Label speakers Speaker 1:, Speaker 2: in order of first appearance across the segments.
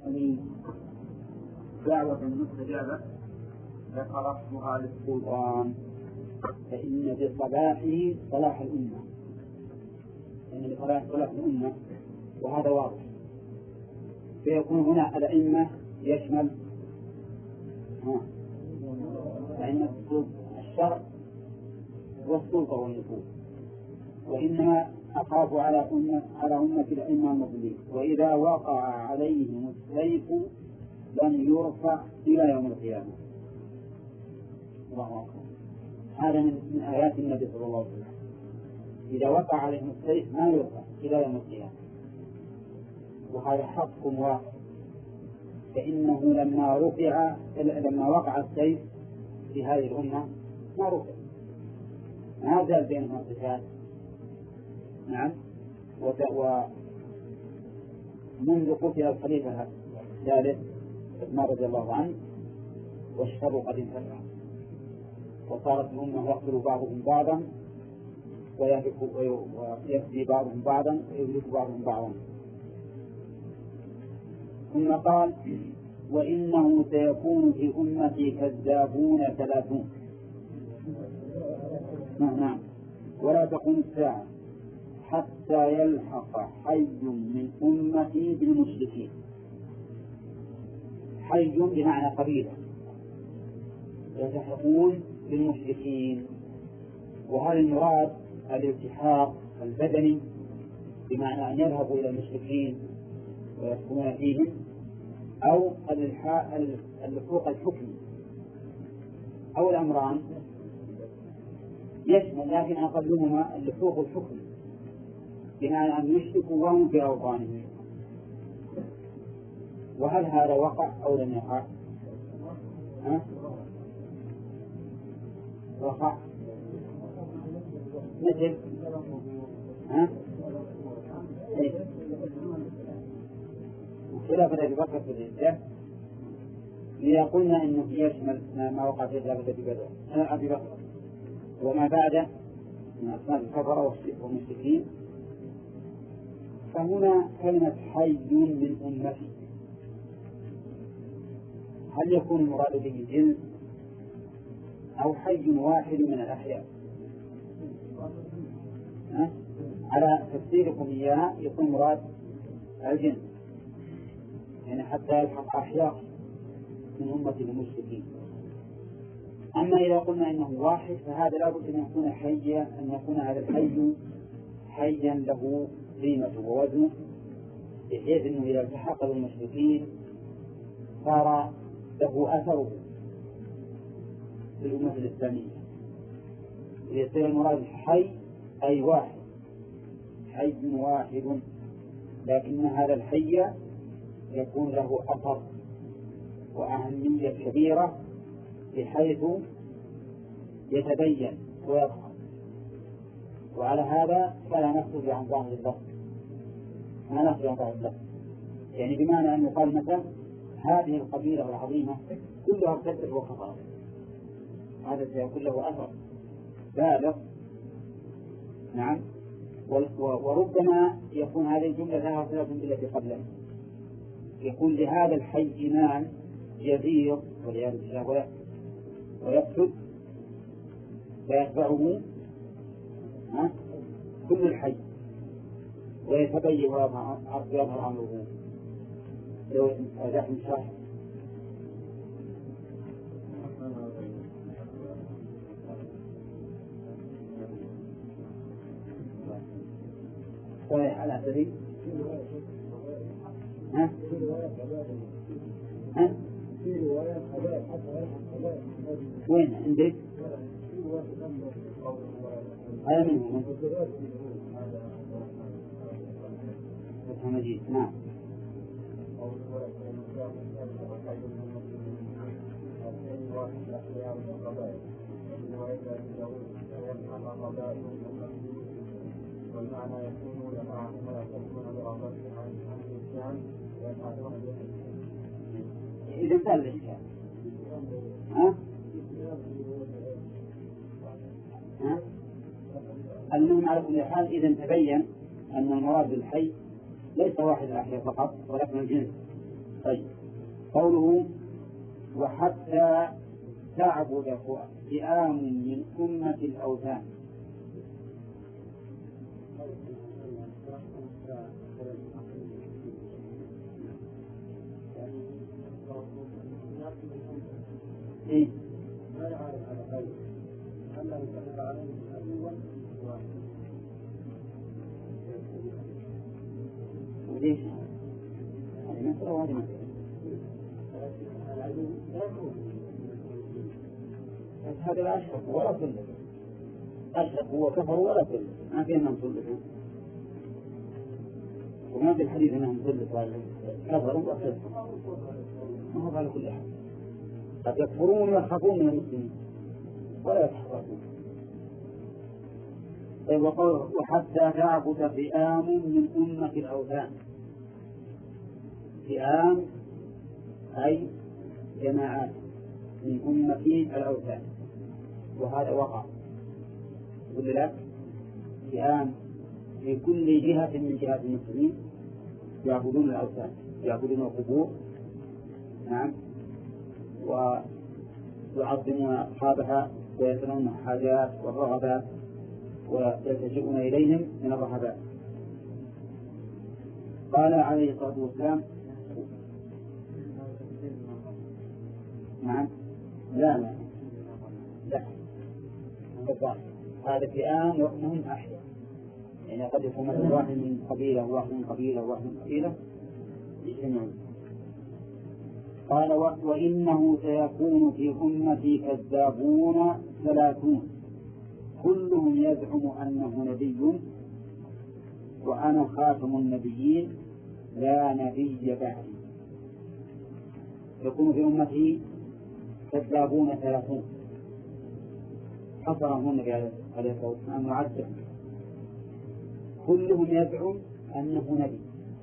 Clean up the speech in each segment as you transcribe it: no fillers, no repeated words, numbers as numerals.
Speaker 1: دعوة مستجابة ذكر اسمها للسلطان، فإن بصلاحه صلاح الأمة، إن بصلاح الأمة، وهذا واضح. فيكون هنا الأئمة يشمل أئمة الشرع والسلطة والنفوذ، وإنما أخاف على أمة الأئمة المضلين، وإذا وقع عليهم السيف لن يرفع إلى يوم القيامة. الله أكبر. هذا من آيات النبي صلى الله عليه وسلم، إذا وقع عليهم السيف ما يرفع إلى يوم القيامة، وهذا حق واقع. فإنه لما وقع السيف في هذه الأمة ما رفع، ما زال بينهم القتال. نعم. ومنذ قتل الخليفة الثالث عثمان رضي الله عنه والشر قد انتشر، وصارت الأمة يقتل بعضهم بعضا ويفدي بعضهم بعضا ويهلك بعضهم بعضا. ثم قال: وإنه سيكون في أمتي كذابون 30. نعم. ولا تقوم الساعة حتى يلحق حي من أمتي بالمشركين. حي بمعنى قبيلة، يلحقون بالمشركين، وهذا المراد الالتحاق البدني بمعنى أن يذهبوا إلى المشركين ويسكنون فيهم، أو اللحوق الحكمي، أو الأمران يشمل، لكن أقلهما اللحوق الحكمي بمعنى أن يشركوا وهم في أوطانهم. وهل هذا وقع أو لم يقع؟ وقع مثل خلافة أبي بكر في الردة، إذا قلنا إنه يشمل ما وقع في خلافة أبي بكر وما بعده من أسماء الكفرة والمشركين، فهنا كلمة حي من أمتي، هل يكون المراد به جنس أو حي واحد من الأحياء؟ على تفسيركم إياها يكون مراد الجنس، يعني حتى يلحق أحياء من أمة المشركين. أما إذا قلنا إنه واحد فهذا لابد أن يكون حيا، أن يكون هذا الحي حيا له قيمته ووزنه، بحيث أنه إذا التحق بالمشركين صار له أثره في الأمة الإسلامية. يصير المراد حي أي واحد، حي واحد، لكن هذا الحي يكون له أثر وأهمية كبيرة بحيث يتبين ويظهر. وعلى هذا فلا نخرج عن ظاهر اللفظ، ما نخرج عن ظاهر اللفظ، يعني بمعنى أن يقال مثلا هذه القبيلة العظيمة كلها ارتدت وكفرت، هذا سيكون له أثر بالغ. نعم. وربما يكون هذه الجملة لها صلة بالتي قبلها، يكون لهذا الحي إيمان يزيد والعياذ بالله ويفسد، فيتبعه كل الحي ويتبين ويظهر أمره. لو أداء شرح على سبيل وين عندك؟ هذا منه مجيد. نعم.
Speaker 2: والمعنى يكونون معهم ويكونون برغبتهم عن الإسلام ويفعلون به.
Speaker 1: إذا انتهى الإشكال. المهم على كل حال إذا تبين أن المراد بالحي ليس واحد الأحياء فقط ولكن الجنس، طيب، قوله وحتى تعبد فئام من أمة الأوثان. إيه؟
Speaker 2: ما يعرف على خير أنه كتب عليه الأول
Speaker 1: وليش؟ هذه مسألة وهذه مسألة. هذا لا أشرك ولا كله، أشرك هو كفر ولا كله، ما في أنهم كلهم، وما في الحديث أنهم كلهم كفروا وأشركوا، ما هو على كل أحد. قد يكفرون ويخافون من المسلمين ولا يتحركون. وحتى تعبد فئام من أمة الأوثان. فئام أي جماعات من أمة الأوثان، وهذا وقع يقول لك فئام في كل جهة من جهات المسلمين يعبدون الأوثان، يعبدون القبور، نعم، ويعظمون أصحابها ويسألون الحاجات والرغبات ويلتجئون إليهم من الرهبات. قال عليه الصلاة والسلام نعم لا هذا فئام وهم أحياء، يعني قد يكون مثل واحد من قبيلة وواحد من قبيلة وواحد من قبيلة يجتمعون. قال وإنه سيكون في أمتي كذابون 30 كلهم يزعم أنه نبي وأنا خاتم النبيين لا نبي بعدي. يكون في أمتي كذابون 30 حصرهم النبي عليه الصلاة والسلام معدل، كلهم يزعم أنه نبي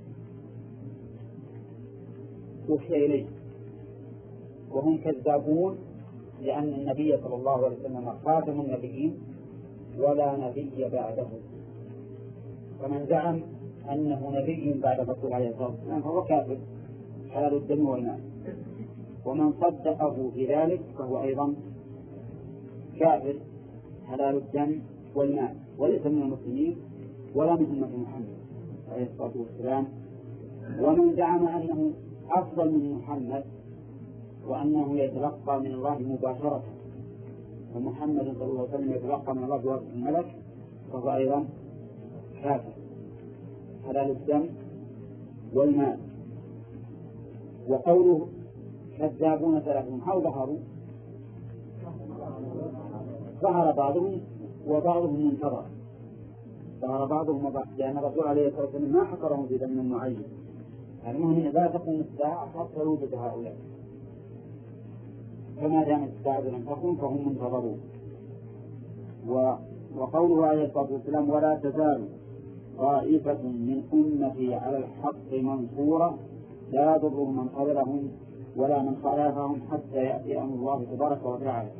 Speaker 1: أوحي إليه، وهم كذابون لأن النبي صلى الله عليه وسلم خاتم النبيين ولا نبي بعده. فمن زعم أنه نبي بعد الرسول عليه الصلاة والسلام فهو كافر حلال الدم والمال، ومن صدقه في ذلك فهو أيضا كافر حلال الدم والمال، وليس من المسلمين ولا من أمة محمد عليه الصلاة والسلام. ومن زعم أنه أفضل من محمد وأنه يتلقى من الله مباشرة ومحمد صلى الله عليه وسلم يتلقى من الله بواسطة الملك فهو أيضا كافر حلال الدم والمال. وقوله كذابون 30 هل ظهروا؟ ظهر بعضهم وبعضهم منتظر، ظهر بعضهم وبعض، لأن الرسول عليه الصلاة والسلام ما حصرهم في زمن معين، المهم لا تقوم الساعة حتى يوجد هؤلاء، فما دامت الساعة لم تقم فهم منتظرون. وقوله عليه الصلاة والسلام ولا تزال طائفة من أمتي على الحق منصورة لا يضر من خذلهم ولا من خالفهم حتى يأتي أمر الله تبارك وتعالى.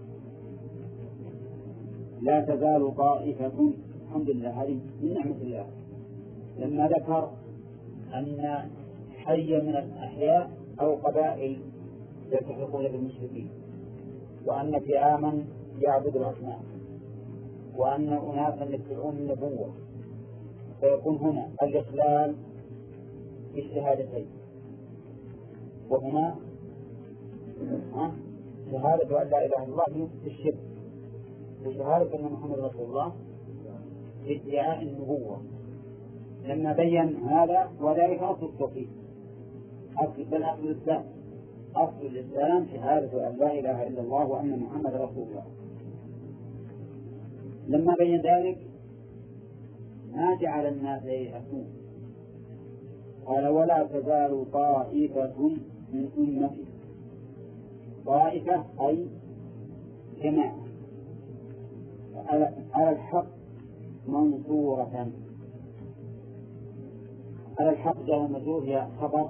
Speaker 1: لا تزال طائفة، الحمد لله هذه من نعمة الله، لما ذكر أن حي من الأحياء أو قبائل يلتحقون بالمشركين، وأن فئاما يعبد الأصنام، وأن أناسا يدعون النبوة، فيكون هنا الإخلال بالشهادتين، وهنا شهادة أن لا إله إلا الله بالشرك، وشهادة أن محمد رسول الله بادعاء النبوة. لما بين هذا وذلك أصل التوحيد، بل أصل الإسلام، أصل الإسلام شهادة أن لا إله إلا الله وأن محمد رسول الله. لما بين ذلك ما جعل الناس ييأسون، قال ولا تزال طائفة من أمتي، طائفة أي جماعة على الحق منصورة. على الحق جاء المجرور هي خبر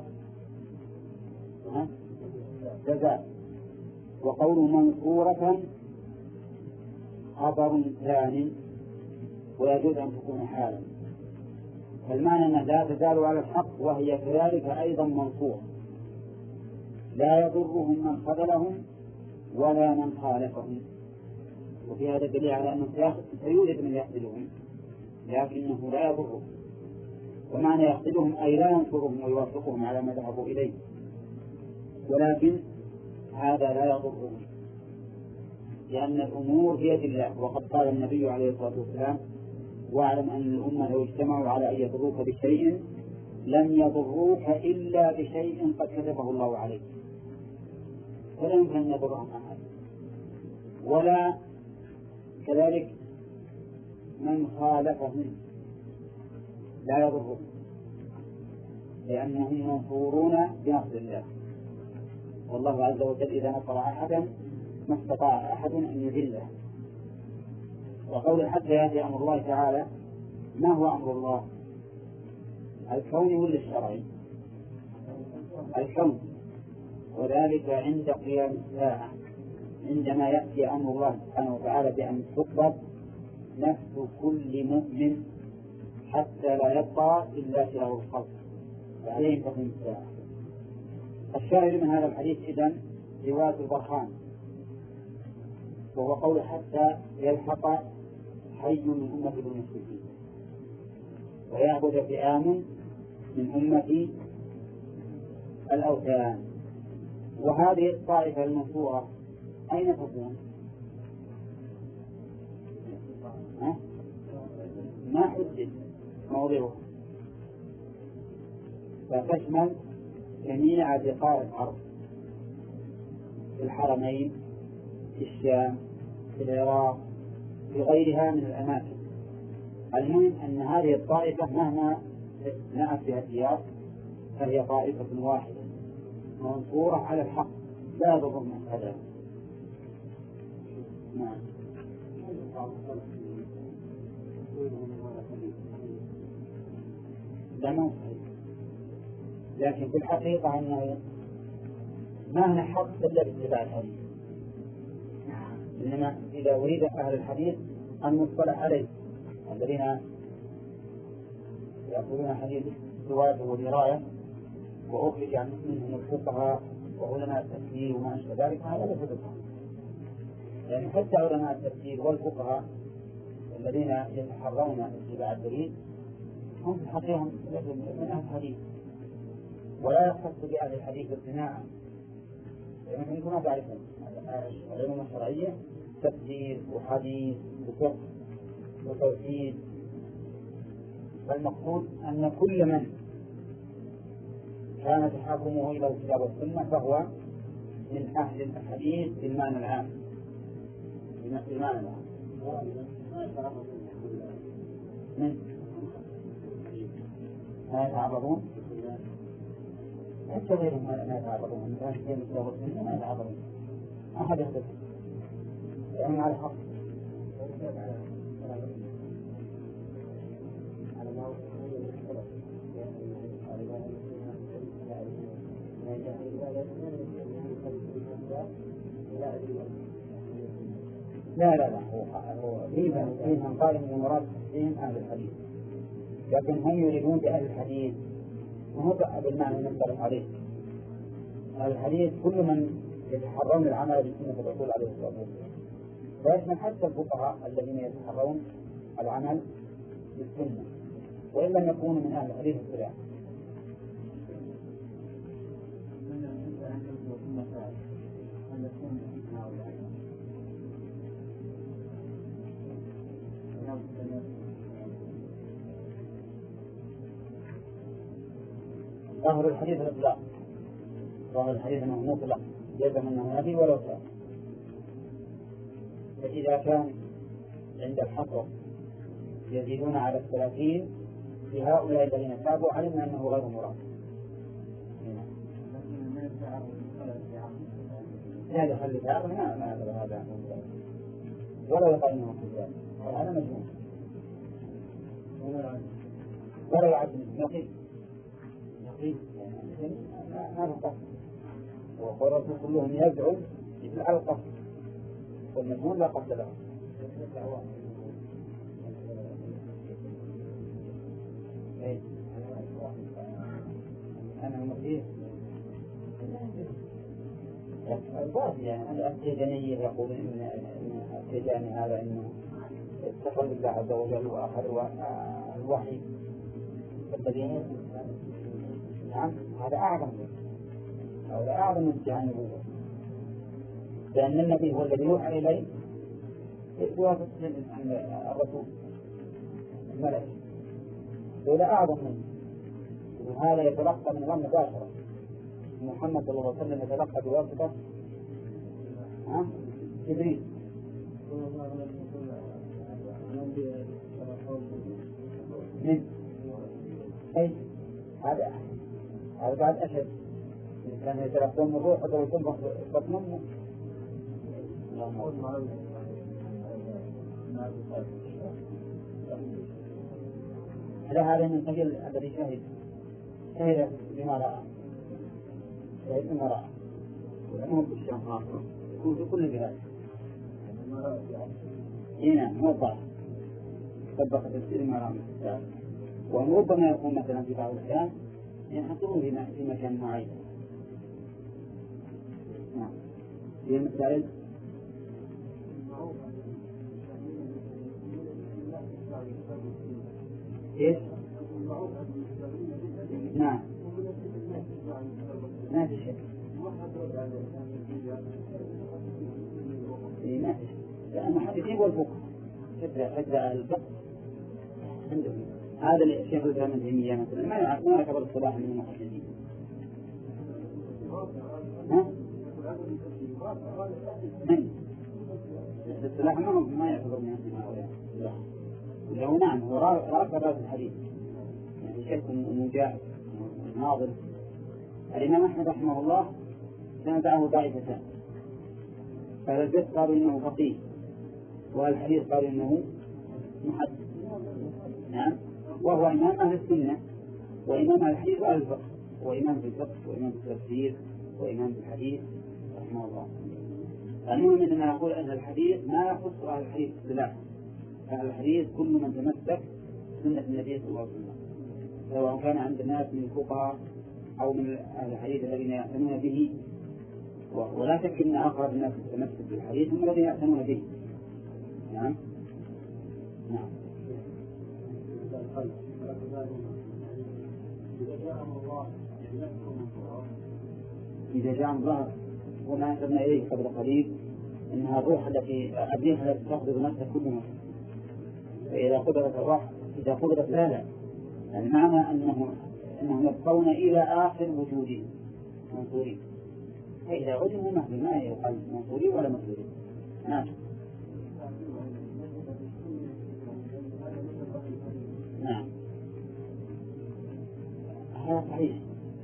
Speaker 1: جزاء، وقول منصورة خبر ثاني ويجوز أن تكون حالا، فالمعنى أنها لا تزال على الحق وهي كذلك أيضا منصورة، لا يضرهم من خذلهم ولا من خالفهم. وفي هذا دليل على أنه سيوجد من يخذلهم لكنه لا يضرهم. ومعنى يخذلهم أي لا ينصرهم ويوافقهم على ما ذهبوا إليه، ولكن هذا لا يضرهم لأن الأمور بيد الله. وقد قال النبي عليه الصلاة والسلام: واعلم أن الأمة لو اجتمعوا على أن يضروك بشيء لم يضروك إلا بشيء قد كتبه الله عليك. فلا يمكن أن يضرهم أحد. ولا كذلك من خالفهم لا يضرهم لأنهم منصورون بنصر الله. والله عز وجل إذا نصر أحدا ما استطاع أحد أن يذله. وقول حتى يأتي أمر الله تعالى، ما هو أمر الله؟ الكون ولا الشرعي؟ الكون. وذلك عند قيام الساعة عندما يأتي أمر الله سبحانه وتعالى بأن تقبض نفس كل مؤمن حتى لا يبقى إلا شرار الخلق، وعليهم تقوم الساعة. الشاهد من هذا الحديث إذن رواية البرهان، وهو قول حتى يلحق حي من أمة المشركين ويعبد فئام من أمة الأوثان. وهذه الطائفة المنصورة أين تكون؟ ما حدد موضعها، فتشمل جميع بقاع الأرض في الحرمين، في الشام، في العراق، في غيرها من الأماكن. المهم أن هذه الطائفة مهما نأت بها الديار فهي طائفة واحدة منصورة على الحق لا يضر من هذا. نعم. لا ما صحيح، لكن في الحقيقة أنه ما نحق إلا باتباع الحديث، إنما إذا أريد أهل الحديث المصطلح عليه الذين يأخذون حديث رواية ودراية وأخرج منهم الفقهاء وعلماء التفسير وما أشبه ذلك، هذا ليس بالحق. يعني حتى علماء التفسير والفقهاء الذين يتحرون اتباع الدليل هم في الحقيقة من أهل الحديث، ولا يختص بأهل الحديث ابتناء، لأنهم كما تعرفون العلوم الشرعية تفسير وحديث وفقه وتوحيد. فالمقصود أن كل من كان تحاكمه إلى الكتاب والسنة فهو من أهل الحديث بالمعنى العام. بالمعنى العام ما يتعرضون حتى غيرهم ما يتعرضون من أهل الكتاب والسنة ما يتعرضون أحد يخطئ لأنهم على حق. لا هو فيهم قال من مراد تحسين أهل الحديث، لكن هم يريدون بأهل الحديث وهو بالمعنى المختلف عليه. أهل الحديث كل من يتحرون العمل بسنة الرسول عليه الصلاة والسلام، ويشمل حتى الفقهاء الذين يتحرون العمل بالسنة وإن لم يكونوا من أهل الحديث السلام. ظاهر الحديث الإطلاق، ظاهر الحديث أنه مطلق يلزم أنه نبي ولو كان. فإذا كان عند الحصر يزيدون على 30 في هؤلاء الذين تابوا علمنا أنه غير مراد. لا دخل لتعرض ما أدري هذا ولا يقال أنه في ذلك هذا مجموع ولا يعد نقيب ما نقص. وقررت كلهم يدعو على القصد والمجموع لا قصد له. أنا مطيع الباطل يعني التيجانية يقول إن التيجاني هذا إنه اتصل بالله عز وجل وآخر الوحي الذي نعم هذا أعظم من ادعاء النبوة، لأن النبي هو الذي يوحى إليه بواسطة الرسول الملك، ولا أعظم منه، وهذا يتلقى من الله مباشرة. محمد صلى الله عليه وسلم يتلقى بواسطة جبريل. من أي هذا بعد أشد، كان يتلقون من روح قدر يكون بطنه. هذا من قبيل الذي شهد بما رأى، شهد بما رأى، ومو بالشهر يكون في كل بلاد. هنا موضع طبق تفسير ما رأى، وربما يكون مثلا في بعض الأحيان ينحصرون في مكان معين. نعم. هي مسائل إيش؟ نعم. ما في شيء. ما في شيء. المحدثين والفقهاء حتى الفقه عندهم هذا الشيخ الإسلام ابن تيمية مثلا ما يعتبر الصلاح من المحدثين. ها؟ الصلاح ما يعتبر من هؤلاء. لو نعم هو رأى راس الحديث يعني شيخ مجاهد ناظر. الإمام أحمد رحمه الله تنازعه طائفتان، فالجد قالوا إنه فقيه، والحديث قالوا إنه محدث. نعم. وهو إمام أهل السنة وإمام أهل الحديث وأهل الفقه، وإمام في الفقه وإمام في التفسير وإمام في الحديث رحمه الله. المهم أننا نقول أن الحديث ما يخص أهل الحديث بالله، أهل الحديث كل من تمسك سنة النبي صلى الله عليه وسلم، سواء كان عند الناس من الفقهاء أو من أهل الحديث الذين يأتمون به. ولا شك أن أقرب الناس للتمسك بالحديث هم الذين يأتمون به. نعم. نعم. إذا جاء الله وما أشرنا إليه قبل قليل إنها الروح التي تقبض نفسها كل نفس، فإذا قبضت الروح إذا قبضت لا يعني معنى أنهم يبقون إلى آخر وجودهم منصورين، فإذا عدموا ما يقال منصورين ولا منصورين. نعم. نعم. هذا صحيح،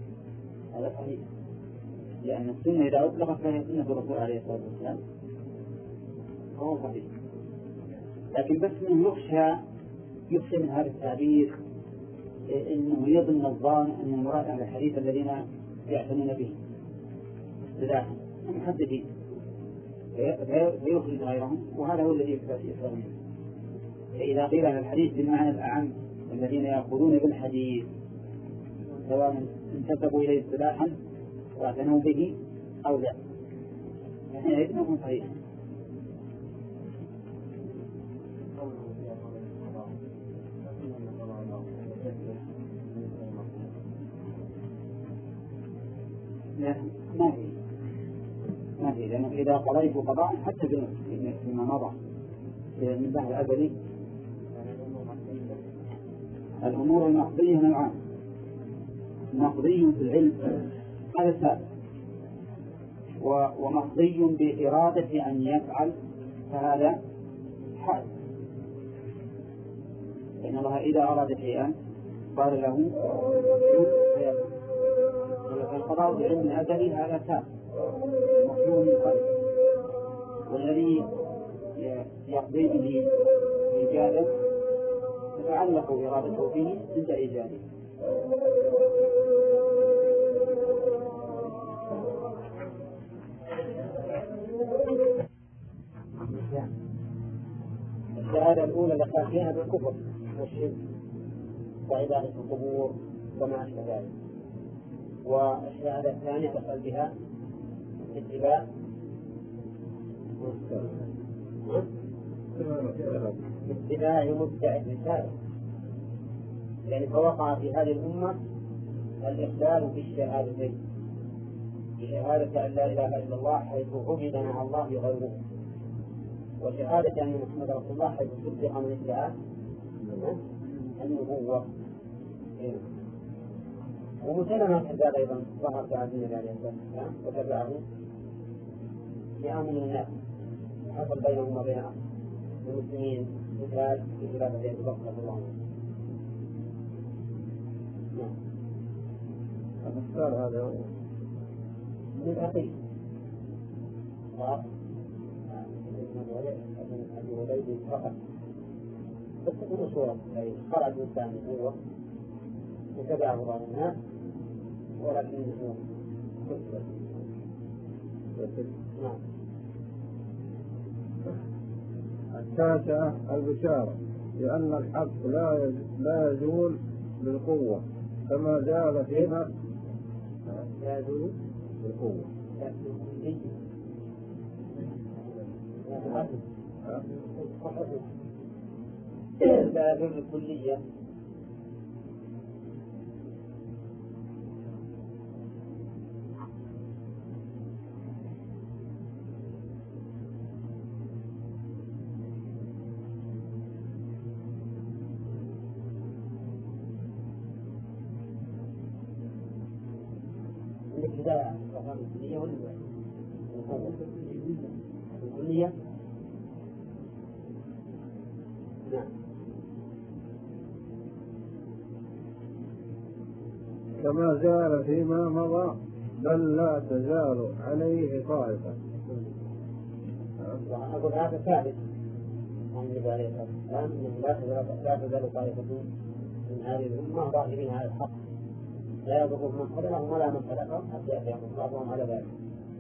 Speaker 1: لأن السنة إذا أطلقت فهي سنة الرسول عليه الصلاة والسلام، فهو صحيح. لكن بس من يخشى من هذا التعبير إنه يظن الظان أن المراد على الحديث الذين يعتنون به اصطلاحا محددين فيخرج غيرهم، وهذا هو الذي يفهم منه. فإذا قيل على الحديث بالمعنى الأعم الذين يأخذون بالحديث سواء انتسبوا إليه اصطلاحا واعتنوا به أو لا، يعني يكون صحيح. لا ما في لأنه إذا قضيت قضاء حتى بما مضى من بعد الأزلي. الأمور المقضية نوعان: مقضي في العلم هذا ثابت، ومقضي بإرادة أن يفعل فهذا حادث، لأن الله إذا أراد شيئا قال له القضاء بعلم الأزلي هذا ثابت مطلوب من قلب، والذي يقضي به إيجاده تتعلق إرادته به عند إيجاده. الشهادة الأولى لقاء بالكفر والشرك وعبادة القبور وما أشبه ذلك، والشهادة الثانية تقل بها اتباع مدعي الرسالة، يعني فوقع في هذه الأمة الإخلال في الشهادتين، بشهادة أن لا إله إلا الله حيث عبد مع الله غيره، وشهادة أن محمد رسول الله حيث صدق من ادعاء النبوة. ومسلمة كذلك أيضا ظهر في عهد النبي عليه الصلاة والسلام وتبعه فئام من الناس، حصل بينهم وبين المسلمين مثال في خلافة أبي بكر رضي الله عنه.
Speaker 2: المثال هذا
Speaker 1: من أخي أبي وليد فقط بس تكون صورة خرج إنسان هو وتبعه بعض الناس ولكنه نعم.
Speaker 2: التاسعة البشارة لأن الحق لا يزول بالقوة كما زال فيما
Speaker 1: لا يزول
Speaker 2: بالقوة
Speaker 1: لا يزول بالكلية. الابتداء الكلية والكلية نعم.
Speaker 2: كما زال فيما مضى بل لا تزال عليه طائفة.
Speaker 1: أقول هذا ثابت عن النبي عليه الصلاة والسلام أنه لا تزال طائفة من هذه الأمة ظاهرين على الحق لا يضرهم من خذلهم ولا من خلقهم حتى يأتيهم الله على ذلك.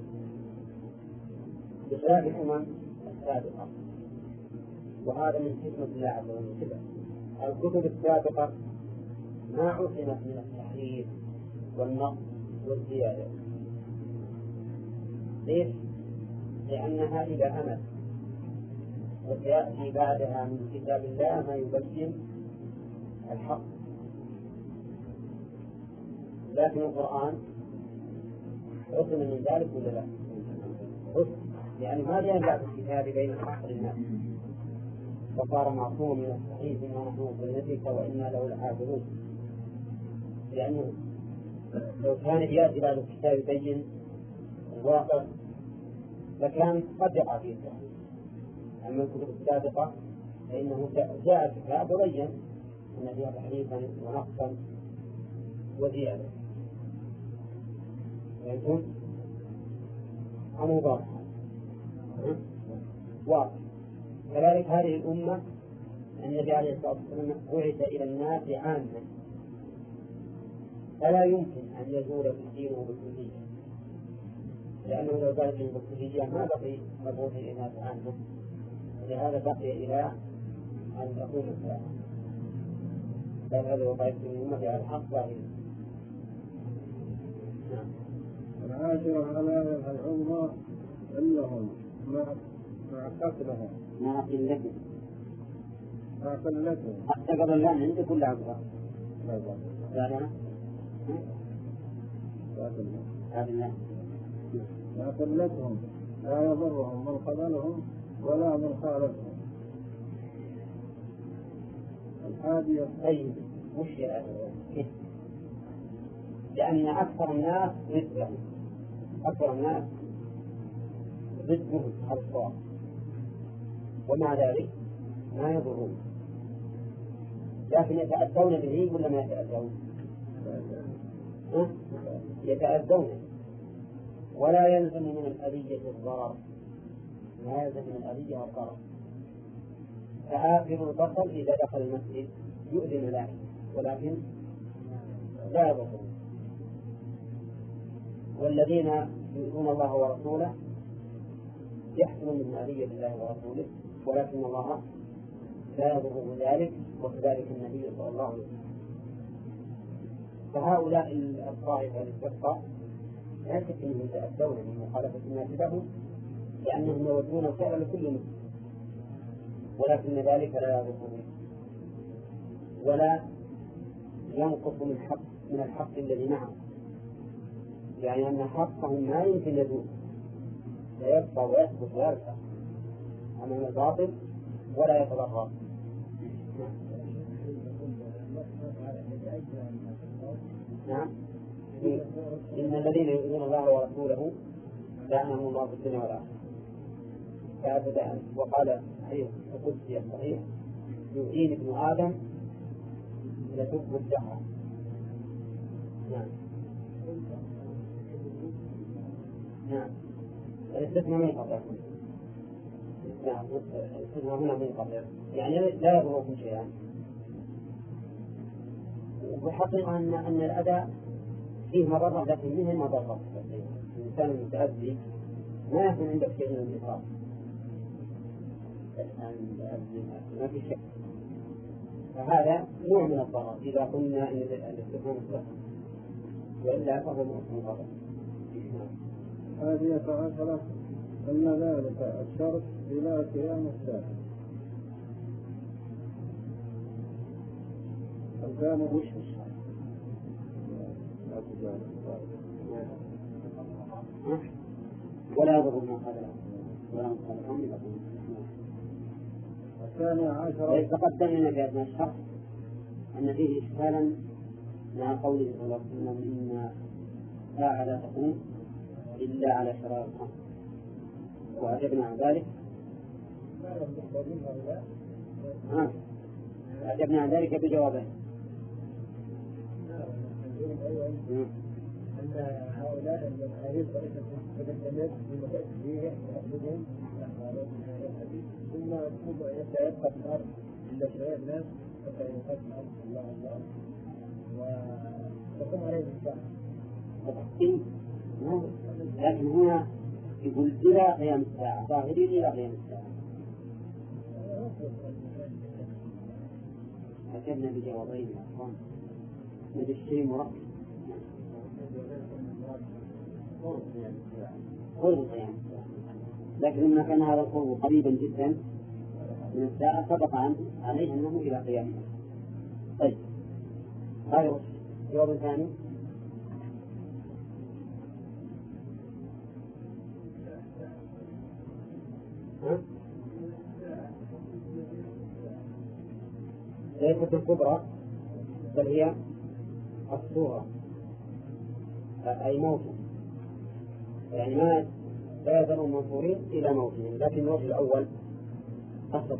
Speaker 1: بخلاف الأمم السابقة، وهذا من حكمة الله عز وجل. الكتب السابقة ما عصمت من التحريف والنقص والزيادة. ليش؟ لأنها إذا أمت وسيأتي بعدها من كتاب الله ما يبين الحق، لكن القرآن عصم من ذلك ولا لا؟ عصم، يعني ما ينبع في الكتاب بين الحق للناس، فصار معصوم من الصحيح ما نحن بنتك وإنا له لحافظون. لأنه لو كان يأتي بعد الكتاب يبين الواقع لكان قد يقع فيه التحريف. أما الكتب السابقة فإنه جاء الكتاب وبين أن فيها تحريفا ونقصا وزيادة. فهمتم؟ أمر واضح. واضح. كذلك هذه الأمة النبي عليه الصلاة والسلام بعث إلى الناس عامة، فلا يمكن أن يزول الدين بالكلية، لأنه لو زال الدين بالكلية ما بقي مبعوث إلى الناس عامة، ولهذا بقي إلى أن تقوم الساعة. فهذا وقائد الأمة على الحق ظاهرين.
Speaker 2: العاشرة على العظمى أنهم مع قتلهم
Speaker 1: مع قلتهم
Speaker 2: حتى
Speaker 1: قبل الله عندك كل عبرة لا
Speaker 2: مع قلتهم لا يضرهم من قبلهم ولا من خالفهم. الحادية
Speaker 1: طيب وش لأن أكثر الناس ضدهم، أكثر الناس ضدهم على الصواب، ومع ذلك ما يضرون، لكن يتأذون به ولا ما يتأذون؟ يتأذون، ولا يلزم من الأذية الضرر، لا يلزم من الأذية الضرر. فآخر البصر إذا دخل المسجد يؤذن ذلك ولكن لا يضرون. والذين يؤذون الله ورسوله يحصل من أذية الله ورسوله، ولكن الله لا يضر ذلك، وكذلك النبي صلى الله عليه وسلم. فهؤلاء الطائفة الفرقة لا شك أنهم يتأثرون من مخالفة الناس لهم لأنهم يودون الخير لكل مسلم، ولكن ذلك لا يضرهم ولا ينقص من الحق الذي معه، يعني أن حقهم ما يمكن يزول، لا يبقى ويثبت ويرفع أمام الباطل ولا يتضرر. نعم، إن الذين يؤمنون الله ورسوله لعنهم الله في الدنيا والآخرة. وقال صحيح القدسي الصحيح يؤذيني ابن آدم يسب الدهر. نعم نعم، الاستثناء من قبل. نعم، الاستثناء هنا من قبل، يعني لا يضركم شيئا. وحقيقة أن الأداء فيه مضرة، لكن منه مضرة. الإنسان المتأذي ما يكون عندك شيء من النقاط، ما في شيء، فهذا نوع من الضرر إذا قلنا أن الاستثناء مطلق، وإلا فهو مضرر.
Speaker 2: هذه 11 أن ذلك الشرط إلى قيام الساعة.
Speaker 1: كان وش الشرط؟ ولا يضر ما قبله ولا مقابله.
Speaker 2: الثاني عشر
Speaker 1: تقدم لنا في أثناء الشرح أن فيه إشكالا مع قوله صلى الله عليه وسلم إن ساعة لا تقوم إلا على شرار الخمر، وأجبنا عن ذلك. أجبنا عن ذلك بجوابين.
Speaker 2: أن هؤلاء الذين تتكلم بمتأثيرهم وأخذهم ثم يبقى في الأرض عند شوية الناس حتى يقف الأرض الله وتقوم عليه الساعة.
Speaker 1: لكن هنا يقول إلى قيام الساعة، ظاهرين إلى قيام الساعة. أجبنا بجوابين يا أخوان، هذا الشيء مركب. قرب قيام الساعة، لكن لما كان هذا القرب قريبا جدا من الساعة سبق عليه أنه إلى قيامها. طيب، هذا الجواب الثاني. ليست الكبرى بل هي الصورة، أي موت، يعني ما لا يزالوا منصورين إلى موتهم، لكن الوجه الأول أصبت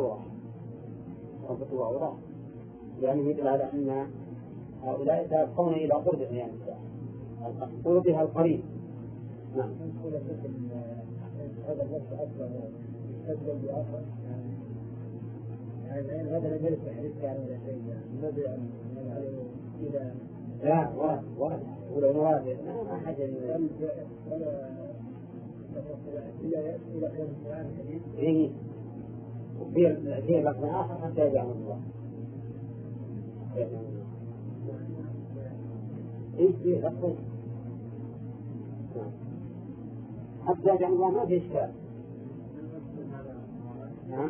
Speaker 1: وأوضح يعني يدل على أن هؤلاء سيبقون إلى قرب قيام الساعة، قربها القريب. نعم.
Speaker 2: هذا النفس أصلا يستدل بآخر يعني هذا لم يرد بحديث كان ولا شيء الذي إلى
Speaker 1: لا ورد ولو مراد ما حاجة
Speaker 2: إلى قيام الساعة الحديث
Speaker 1: في لفظ آخر حتى يجعل الله في لفظ حتى يجعل الله ما في إشكال. نعم،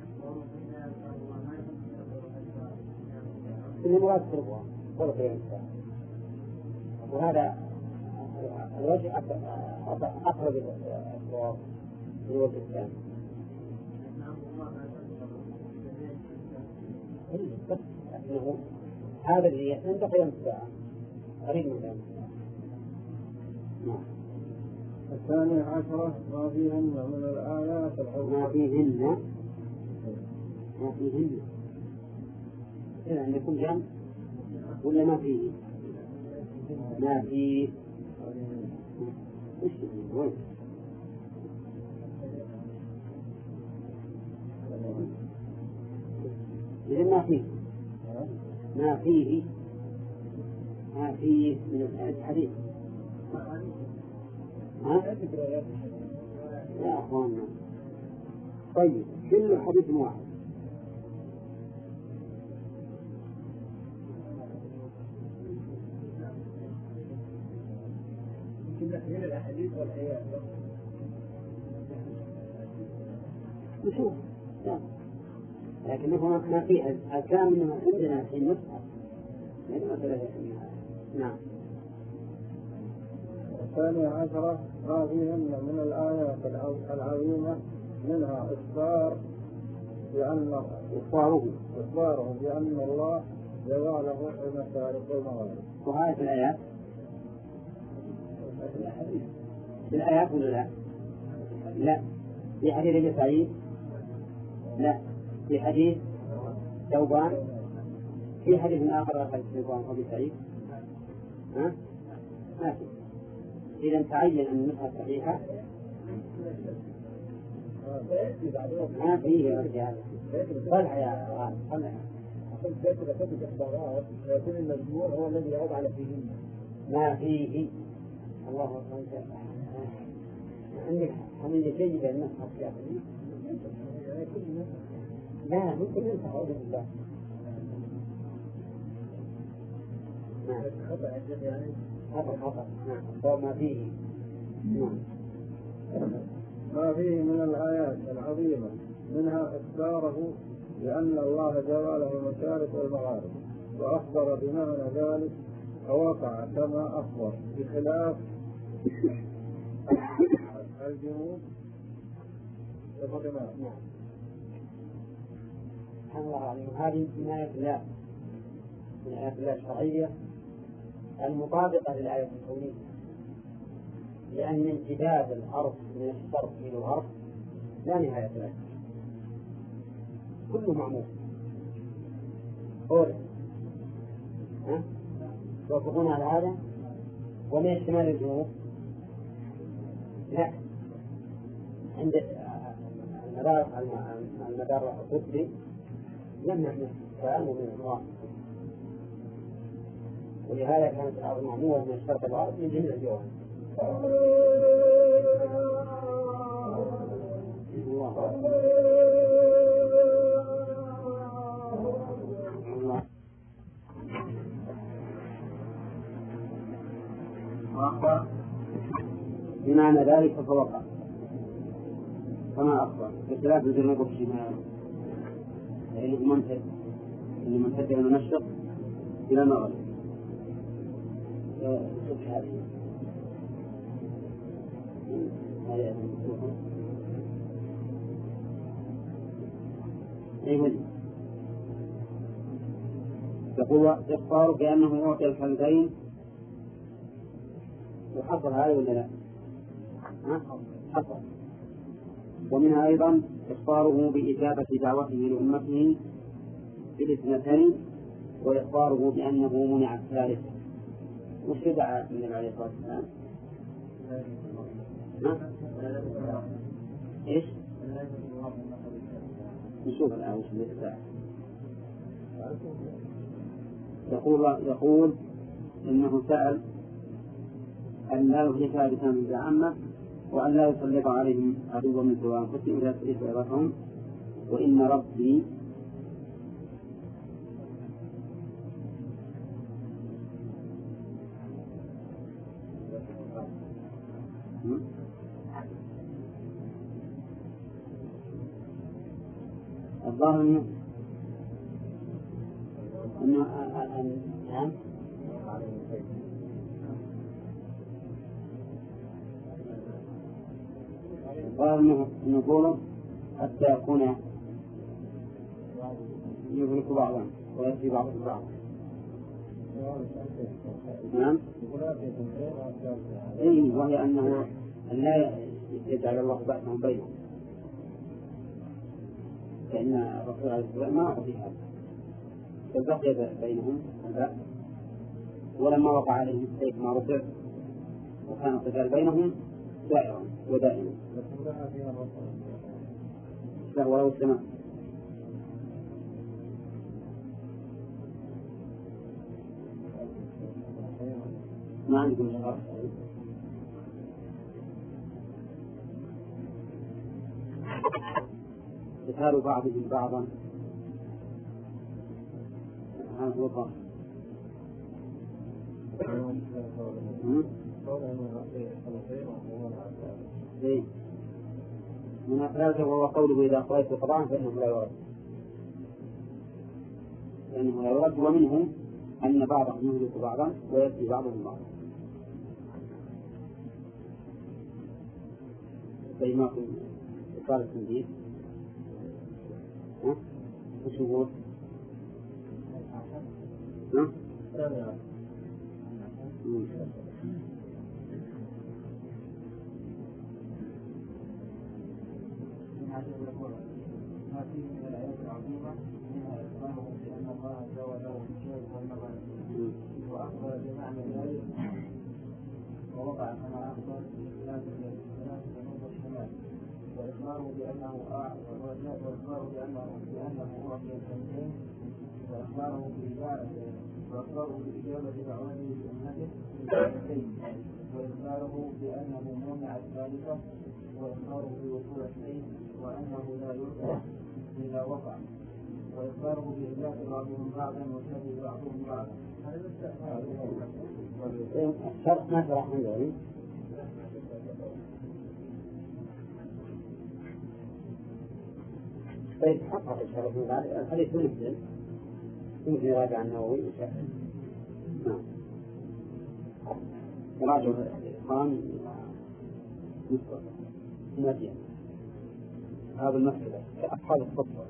Speaker 1: اللي مراد قربها قرب قيام الساعة، وهذا الوجه أقرب الصواب من الوجه الثاني. هذا اللي عند قيام الساعة قريب من قيام الساعة. نعم.
Speaker 2: الثاني عشرة ما فيهن من الآيات
Speaker 1: ما فيهن إذا عندكم جمع ولا ما فيه؟ ما فيه وين؟ إذا ما فيه من الحديث. يا أخواننا طيب كل حديث واحد.
Speaker 2: من الأحاديث والآيات
Speaker 1: نشوف لكن ما في الكلام إنه عندنا في نسخة نعم.
Speaker 2: الثانية عشرة ما فيهن من الآيات العظيمة منها إخباره بأن الله جواله المشارق والمغارب.
Speaker 1: وهذه في الآيات ولا لا؟ لا. في حديث ابن سعيد؟ لا. في حديث ثوبان؟ في حديث آخر أخذ ثوبان وابن سعيد؟ ها؟ ما في. إذا تعين أن النسخة صحيحة ما فيه هذا صلح يا غالب صلح.
Speaker 2: لكن المجموع هو الذي يعود على فيهن
Speaker 1: ما فيه. الله أكبر. عندك حميد جيد النسخة في أخذ لا ممكن ننسخ أعوذ بالله. خطأ. نعم. ما فيه. نعم.
Speaker 2: ما فيه من الآيات العظيمة منها إخباره بأن الله جواله المشارق والمغارب وأخبر بمعنى ذلك فوقع كما أخبر بخلاف الجنوب والشمال.
Speaker 1: سبحان الله العظيم. هذه من آيات الله الشرعية المطابقة للآية الكونية، لأن امتداد الأرض من الشرق إلى الغرب لا نهاية له، كله معمول. توافقون على هذا؟ ومن الشمال الجنوب لا، عند المدار القطبي يمنع من الكلام ومن الأمراض، ولهذا كانت الأرض معمولة من الشرق الغرب من جميع الجوانب. بمعنى ذلك فوقع كما أخبر بخلاف الجنوب والشمال، لأنه منتج من المشرق إلى المغرب. يقول إخبار بأنه يعطي الكلبين، وحصل هذا ولا لا؟ حصل. ومنها أيضا إخباره بإجابة دعوته لأمته بالاثنتين، وإخباره بأنه منع الثالث. وش دعا النبي عليه الصلاة والسلام؟ إيش؟ نشوف الآن وش الدعاء. يقول إنه سأل أن لا يهلك بسبب العامة، وأن لا يسلط عليهم عدوا من سوى أنفسهم إذا سئلت عبادهم، وإن ربي الظاهر أنه نعم الظاهر أنه يقول حتى يكون يهلك بعضا ويأتي بعض البعض. نعم. وهي أنه لا يجعل الله بأسهم بينهم، فإن الرسول عليه الصلاة والسلام ما أعطي هذا، بل بقي بينهم البأس، ولما وقع عليهم السيف ما رفع، وكان القتال بينهم دائما ودائما. لا ولو السماء. ما عندكم شرط. قتال بعضهم بعضا هذا هو الظاهر. من أخلاقه وهو قوله إذا قضيت قضاء فإنه لا يرد، لأنه لا يرد، ومنهم أن بعضهم يهلك بعضا ويأتي بعضهم بعضا. زي ما في إقالة التنبيه وش يقول؟
Speaker 2: ما فيه من الآيات العظيمة منها إخباره بأن الله جاوز له الشيء والنظر وأخبر بمعنى ذلك ووقع كما أخبر بإسلام الإسلام جنوب الشمال، وإخباره بأنه أعطي الحديثين، وإخباره بإجابة دعوته لأمته بالحديثين، وإخباره بأنه منع الثالثة، وإخباره بوقوع الشيء وأنه لا يرجع إذا وقع، وإخباره بإهلاك بعضهم بعضا وشر بعضهم بعضا.
Speaker 1: الشرط ما شرح من ذلك. طيب حقق الشرط من بعد الحديث مسلم يمكن يراجع النووي نعم يراجع الإتقان مدين هذا المسألة كأصحاب الخطوة.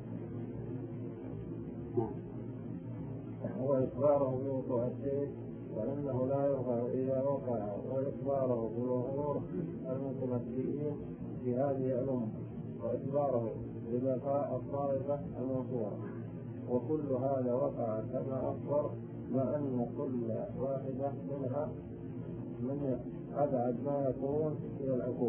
Speaker 2: هو إخباره بوقوع الشيء وأنه لا يرفع إذا وقع، وإخباره بالأمور المتمثلين في هذه الأمة، وإخباره ببقاء الطائفة المنصورة، وكل هذا وقع كما أخبر، مع أن كل واحدة منها من أبعد ما يكون إلى العقول.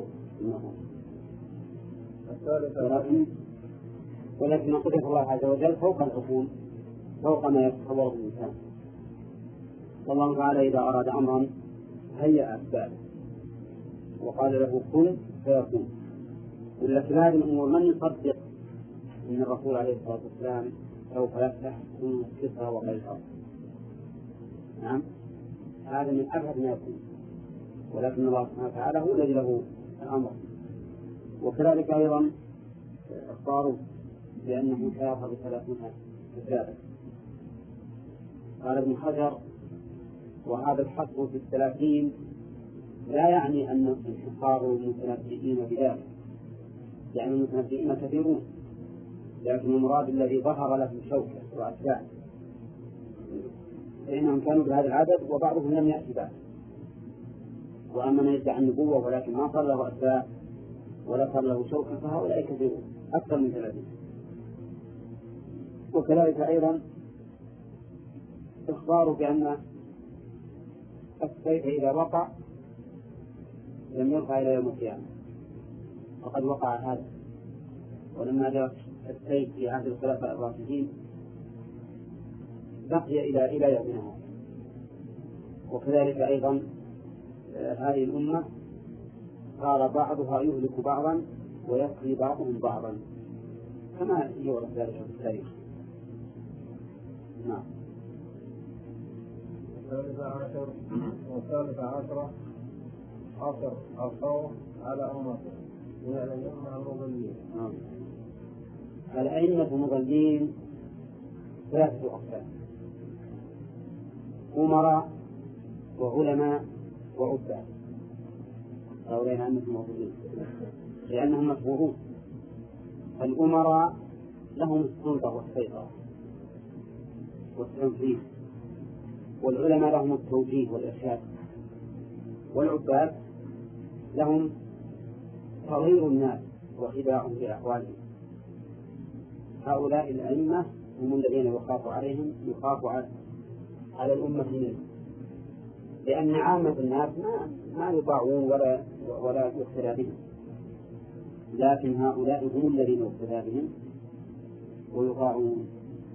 Speaker 1: ولكن قدرة الله عز وجل فوق العقول، فوق ما يتصوره الإنسان. والله تعالى إذا أراد أمرا هيأ أسبابه وقال له كن فيكون. ولكن هذه الأمور من يصدق أن الرسول عليه الصلاة والسلام سوف يفتح من كسرى وقيصر؟ نعم هذا من أبعد ما يكون، ولكن الله سبحانه وتعالى هو الذي له الأمر. وكذلك أيضا اختاروا بأنه سيظهر ب30 كتابا. قال ابن حجر وهذا الحق في 30 لا يعني أن انحصار المتنبئين بذلك، يعني المتنبئين كثيرون، لكن المراد الذي ظهر له شوكة وأتباع، فإنهم كانوا بهذا العدد وبعضهم لم يأتي بعد. وأما من يدعي النبوة ولكن ما صار له أتباع ولا صار له شوكة فهؤلاء كثيرون أكثر من 30. وكذلك أيضا إخباره بأن السيف إذا وقع لم يرفع إلى يوم القيامة، وقد وقع هذا. ولما جاء السيف في عهد الخلفاء الراشدين بقي إلى يومنا هذا. وكذلك أيضا هذه الأمة صار بعضها يهلك بعضا ويسقي بعضهم بعضا كما يورث ذلك في التاريخ. نعم.
Speaker 2: والثالث عشر عصر الخوف على أمته من الأئمة المضلين.
Speaker 1: الأئمة المضلين 3 أقسام: أمراء وعلماء وعباد. هؤلاء أئمة المضلين لأنهم مشهورون. الأمراء لهم السلطة والسيطرة والتنفيذ، والعلماء لهم التوجيه والإرشاد، والعباد لهم تغيير الناس وخداعهم بأحوالهم. هؤلاء الأئمة هم الذين يخاف عليهم، يخاف على الأمة منهم، لأن عامة الناس ما يطاعون ولا يقتدى بهم، لكن هؤلاء هم الذين يقتدى بهم ويطاعون.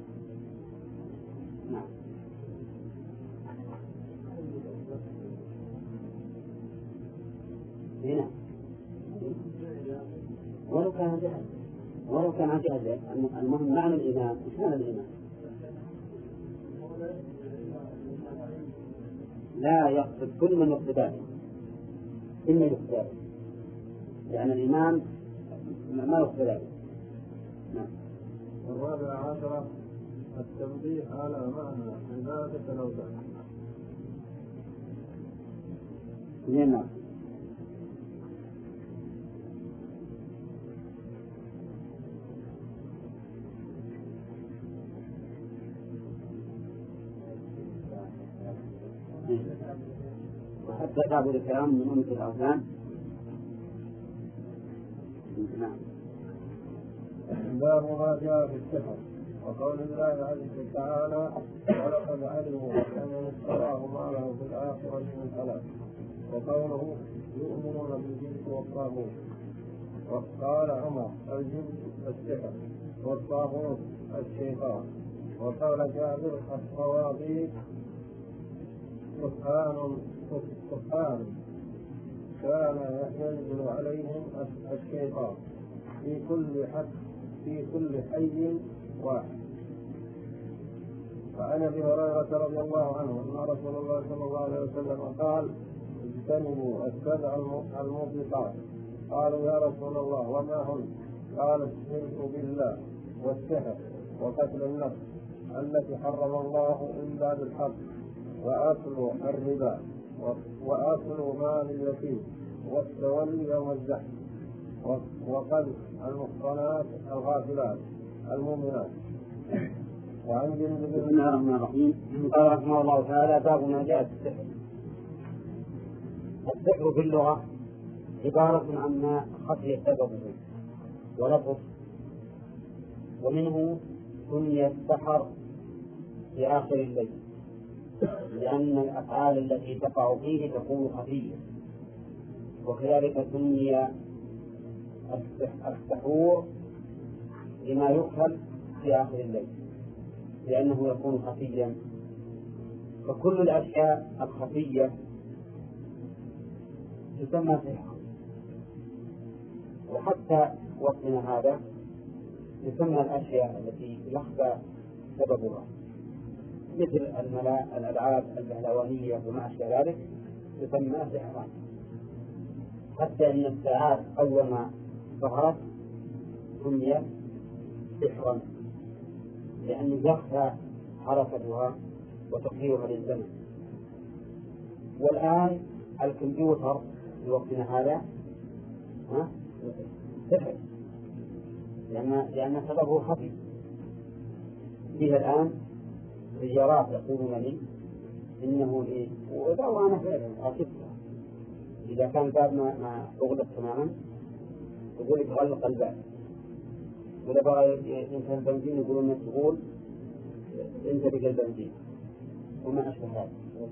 Speaker 1: نعم. هنا ولو كان جهل المهم معنى الإمام. مش معنى الإمام لا يقصد كل من يقتدى به، إما يختار، يعني الإمام ما يختار. نعم.
Speaker 2: الرابع عشر التنبيه على معنى عبادة الأوثان.
Speaker 1: نعم. وحتى تعبد الكلام من أمة الأوثان. نعم.
Speaker 2: باب ما جاء في السحر وقول الله عز وجل ولقد علموا أن اشتراه ما له في الآخرة من خلاق. وقوله يؤمنون بالجبت والطاغوت. وقال عمر الجبت السحر والطاغوت الشيطان. وقال جابر الطواغيت كفار كان ينزل عليهم الشيطان في كل حي واحد. فعن ابي هريره رضي الله عنه ان رسول الله صلى الله عليه وسلم قال اجتنبوا السبع الموبقات. قالوا يا رسول الله وما هن؟ قال الشرك بالله والسحر وقتل النفس التي حرم الله الا بالحق واكل الربا واكل مال اليتيم والتولي يوم الزحف وقذف المحصنات الغافلات المؤمنات. وعن
Speaker 1: بسم الله الرحمن الرحيم. قال رحمه الله تعالى باب ما جاء في السحر. السحر في اللغة عبارة عما خفي سببه ولفظ، ومنه سمي السحر في آخر الليل لأن الأفعال التي تقع فيه تكون خفية، وكذلك سمي السحور لما يفعل في آخر الليل لأنه يكون خفيا. فكل الأشياء الخفية تسمى سحرا، وحتى وقتنا هذا تسمى الأشياء التي يخفى سببها مثل الألعاب البهلوانية وما أشبه ذلك تسمى سحرا. حتى إن الساعات أول ما ظهرت سميت سحرا لأنه يخفى حركتها وتقديرها للزمن. والآن الكمبيوتر في وقتنا هذا سحر لأن سببه خفي. فيها الآن سيارات يقولون لي إنه وأنا فعلا أصبتها إذا كان الباب ما أغلق تماما يقول لك غلق الباب، وإذا بغى ينتهي البنزين يقولون لك تقول أنت بك البنزين وما أشبه هذا.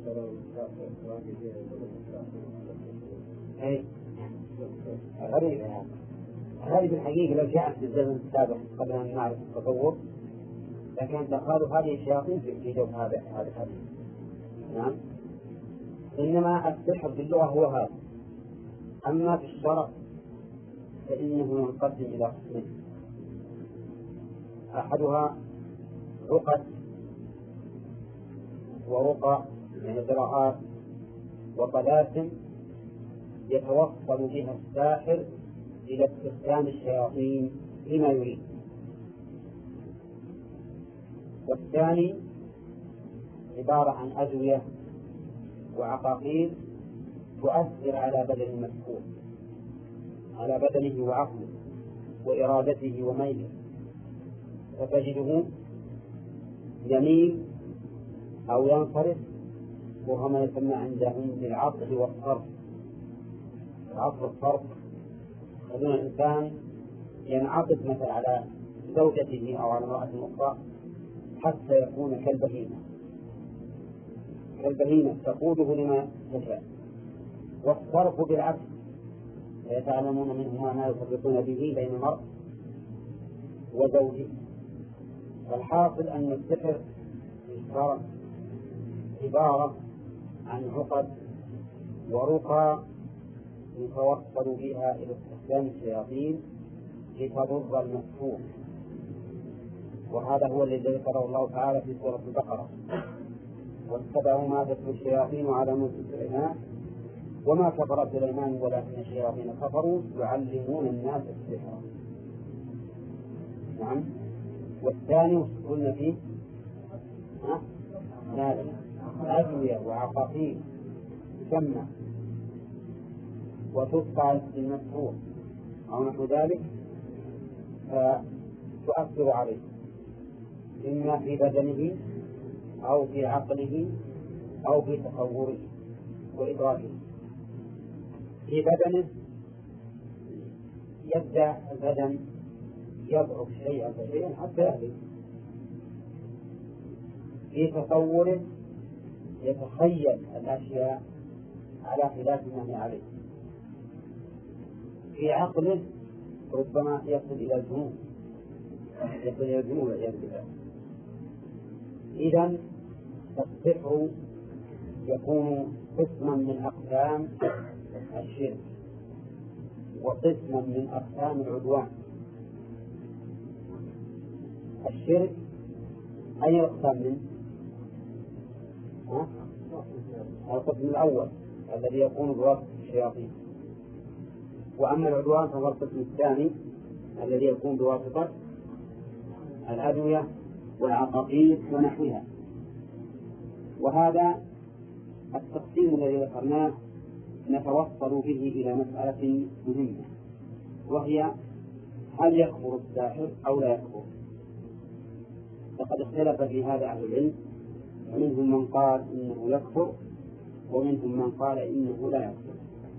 Speaker 1: أي غريب هذا. هذه بالحقيقة لو جاءت في الزمن السابق قبل أن نعرف التطور لكن دخلوا هذه الشياطين في جو هذا الحديث. نعم. إنما السحر في اللغة هو هذا. أما في الشرع فإنه ينقسم إلى قسمين: أحدها عقد ورقى يعني قراءات وطلاسم يتوصل بها الساحر إلى استخدام الشياطين لما يريد. والثاني عبارة عن أدوية وعقاقير تؤثر على بدن المسحور، على بدنه وعقله وإرادته وميله، فتجده يميل أو ينصرف، وهو ما يسمى عندهم بالعطف والصرف. العطف والصرف يخلون الإنسان ينعطف مثلا على زوجته أو على امرأة أخرى حتى يكون كالبهيمة تقوده لما تشاء. والصرف بالعكس فيتعلمون منهما ما يفرقون به بين المرء وزوجه. فالحاصل أن السحر عبارة عن عقد ورقى يتوصل بها إلى استخدام الشياطين لتضر المسحور. وهذا هو الذي ذكره الله تعالى في سورة البقرة: واتبعوا ما تتلو الشياطين على ملك سليمان وما كفر سليمان ولكن الشياطين كفروا يعلمون الناس السحر. نعم. والثاني قلنا فيه أدوية وعقاقير تسمى وتبقى بالمسحور أو نحو ذلك فتؤثر عليه إما في بدنه أو في عقله أو في تصوره وإدراكه. في بدنه يبدأ البدن يضعف شيئا فشيئا حتى يهلك. في تصوره يتخيل الأشياء على خلاف ما هي عليه. في عقله ربما يصل إلى الجنون والعياذ بالله. إذن السحر يكون قسما من أقسام الشرك وقسما من أقسام العدوان. الشرك أي أقسام منه؟ القسم الأول الذي يكون بواسطة الشياطين، وأما العدوان فهو القسم الثاني الذي يكون بواسطة الأدوية والعقاقير ونحوها. وهذا التقسيم الذي ذكرناه نتوصل به إلى مسألة مهمة، وهي هل يكفر الساحر أو لا يكفر؟ فقد اختلف في هذا أهل العلم، ومنهم من قال إنه يكفر ومنهم من قال إنه لا يكفر.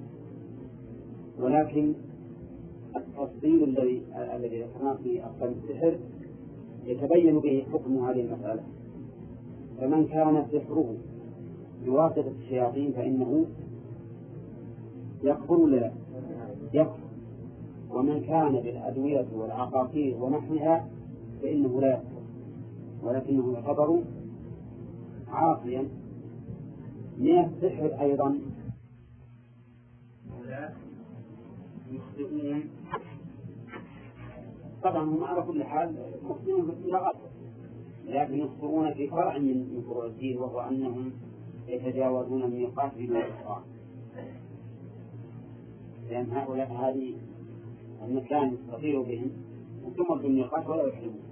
Speaker 1: ولكن التفصيل الذي ذكرناه في أقسام السحر يتبين به حكم هذه المسألة. فمن كان سحره بواسطة الشياطين فإنه يكفر ولا لا؟ يكفر. ومن كان بالأدوية والعقاقير ونحوها فإنه لا يكفر، ولكنه يعتبر عاصيا. من السحر أيضا يخطئون، طبعا هم على كل حال يخطئون في الغلط، لكن يخطئون في فرع من فروع الدين، وهو أنهم يتجاوزون الميقات بدون إحرام، لأن هؤلاء هذه المكان يستطيع بهم ثم بالميقات ولا يحرمون.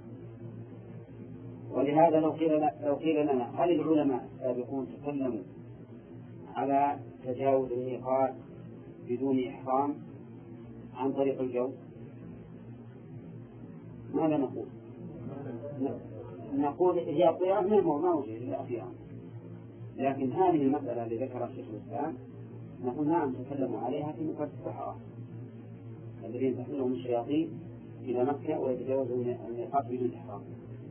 Speaker 1: ولهذا لو قيل لنا هل العلماء السابقون تكلموا على تجاوز الميقات بدون إحرام عن طريق الجو؟ ماذا نقول؟ نقول هي الطيران ما وجه إلا أخيرا، لكن هذه المسألة اللي ذكرها الشيخ الإسلام نقول نعم تكلموا عليها في مكان السحرة الذين تحملهم الشياطين إلى مكة ويتجاوزون الميقات بدون إحرام.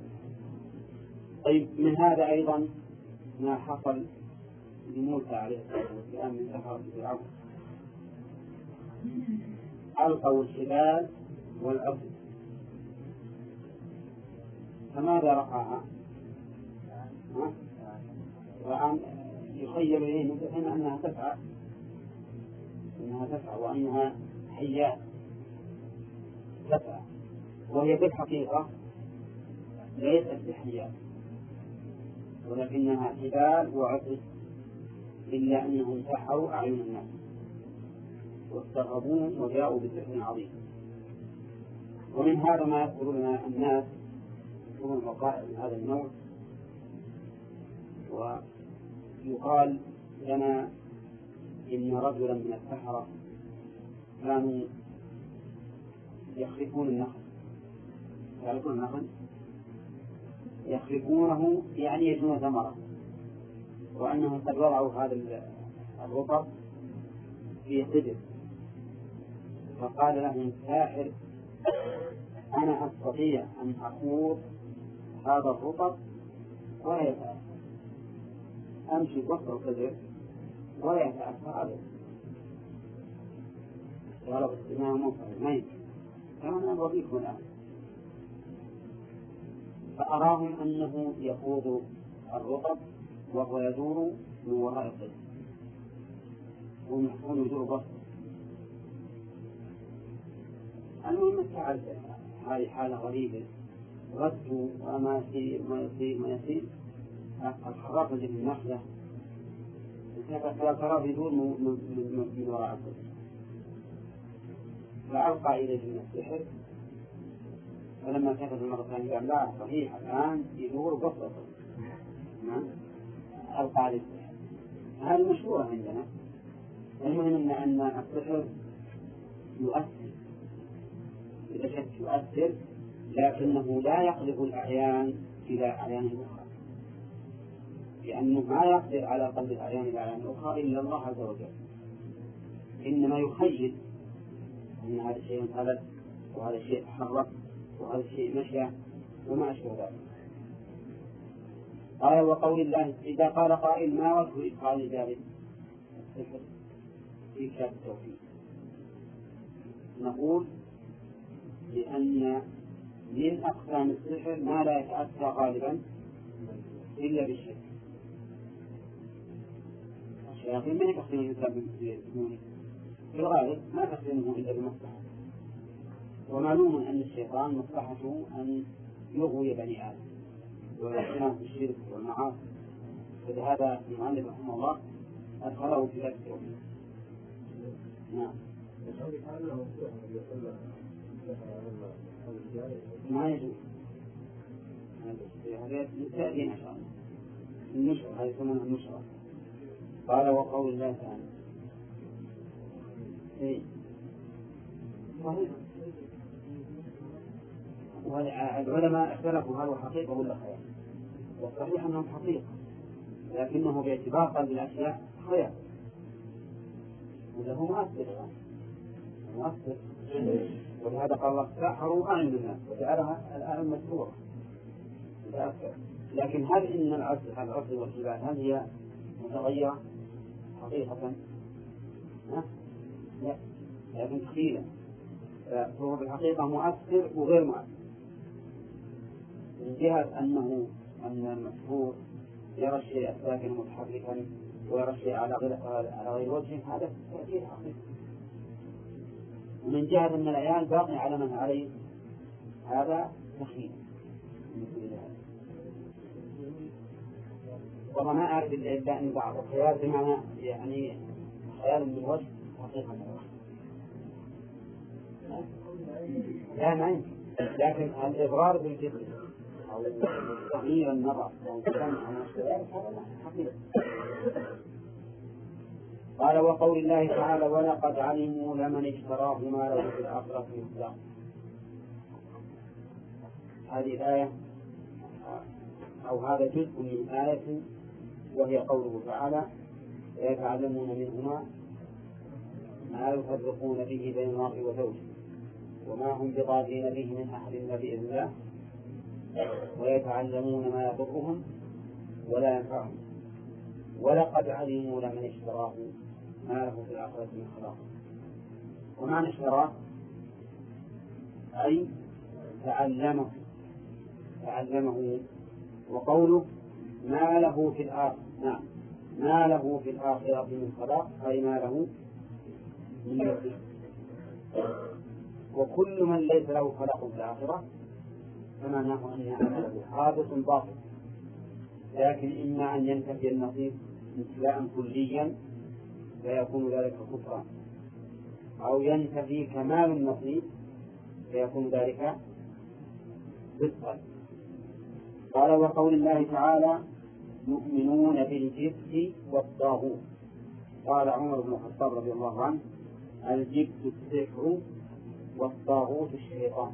Speaker 1: طيب، من هذا أيضا ما حصل لموسى عليه الصلاة والسلام من سحرة فرعون، ألقوا الحبال والعصي، فماذا رأى؟ وأن يخيل إليه مدفن أنها تسعى وأنها حيات تسعى، وهي بالحقيقة ليست بحيات ولكنها حبال وعصي، إلا أنهم سحروا أعين الناس واستغربون وجاءوا بسحر عظيم. ومن هذا ما يقول لنا الناس يكون الوقائع من هذا النوع، ويقال لنا إن رجلا من السحرة كانوا يخرفون النخل. يعرفون النخل؟ يخرفونه يعني يجنون ثمرة، وأنهم قد وضعوا هذا الرطب في قدر، فقال لهم الساحر أنا أستطيع أن أخوض هذا الرطب ولا يتأثر، أمشي وسط القدر ولا يتأثر عليه. قالوا استماع مفعل ما يمكن، كما أنا أبغيكم الآن. فأراهم أنه يخوض الرطب وهو يدور من وراء القدر ومحكون يدور بسط. المهم تعرف هذه حالة غريبة، غدوا وما يصير الخرافة في النخلة تراه يدور من وراء الكرسي فألقى إليه من السحر، فلما كتب المرة الثانية قال لا صحيح الآن يدور قصة ألقى عليه السحر. هذه مشهورة عندنا. المهم أن السحر يؤثر إذا شك يؤثر، لكنه لا يقلب الأعيان إلى أعيان أخرى، لأنه ما يقدر على قلب الأعيان إلى أعيان أخرى إلا الله عز وجل، إنما يخيل أن هذا الشيء انقلب وهذا الشيء تحرك وهذا الشيء مشى وما أشبه ذلك. قال وقول الله إذا قال قائل ما وجه إدخال ذلك السحر في كتاب التوحيد؟ نقول لأن من أقسام السحر ما لا يتأتى غالبا إلا بالشرك. الشياطين ما يقسمون الإنسان في الغالب ما يقسمونه إلا بمصلحة، ومعلوم أن الشيطان مصلحته أن يغوي بني آدم ويقسمهم في الشرك والمعاصي، فلهذا المؤلف رحمه الله أدخله في ذلك التوحيد. نعم. ما يجوز هذا تأتينا إن شاء الله النشرة، هذه يسمونها النشرة. قال وقول الله تعالى صحيح. والعلماء اختلفوا هل هو حقيقة ولا خيال، والصحيح أنه حقيقة، لكنه باعتبار قلب الأشياء خيال، وله مؤثر. ولهذا قال الله سحروا أعين الناس وجعلها الآن مشهورة. لكن هل إن العصر والجبال هل هي متغيرة حقيقة؟ لا، لكن تخيلا، فهو بالحقيقة مؤثر وغير مؤثر، من جهة أن المسحور يرى الشيء الساكن متحركا ويرى الشيء على غير وجهه، هذا تأثير حقيقي. ومن جهة أن العيال باقي على من عليه، هذا تخيل. والله ما أعرف إلا أن بعض الخيال بمعنى يعني خيال من الوجه حقيقة لا ما يمكن، لكن الإضرار بالجسم أو تغيير النظر أو السمع أو الشعور هذا حقيقة. قال وقول الله تعالى ولقد علموا لمن اشتراه ما له في الآخرة من خلاق. هذه الآية أو هذا جزء من آية وهي قوله تعالى يتعلمون منهما ما يفرقون به بين المرء وزوجه وما هم بضارين به من أحد إلا بإذن الله ويتعلمون ما يضرهم ولا ينفعهم ولقد علموا لمن اشتراه ما له في الآخرة من خلاق. ومعنى اشتراه أي تعلمه. وقوله ما له في الآخرة، نعم ما له في الآخرة من خلاق أي ما له من نفسه. وكل من ليس له خلاق في الآخرة فمعناه أن عمله حادث باطل، لكن إما أن ينتفي النصيب انتفاء كليا فيكون ذلك كفرا، أو ينتفي كمال النصيب فيكون ذلك صدقا. قال وقول الله تعالى يؤمنون بالجبت والطاغوت. قال عمر بن الخطاب رضي الله عنه الجبت السحر والطاغوت الشيطان.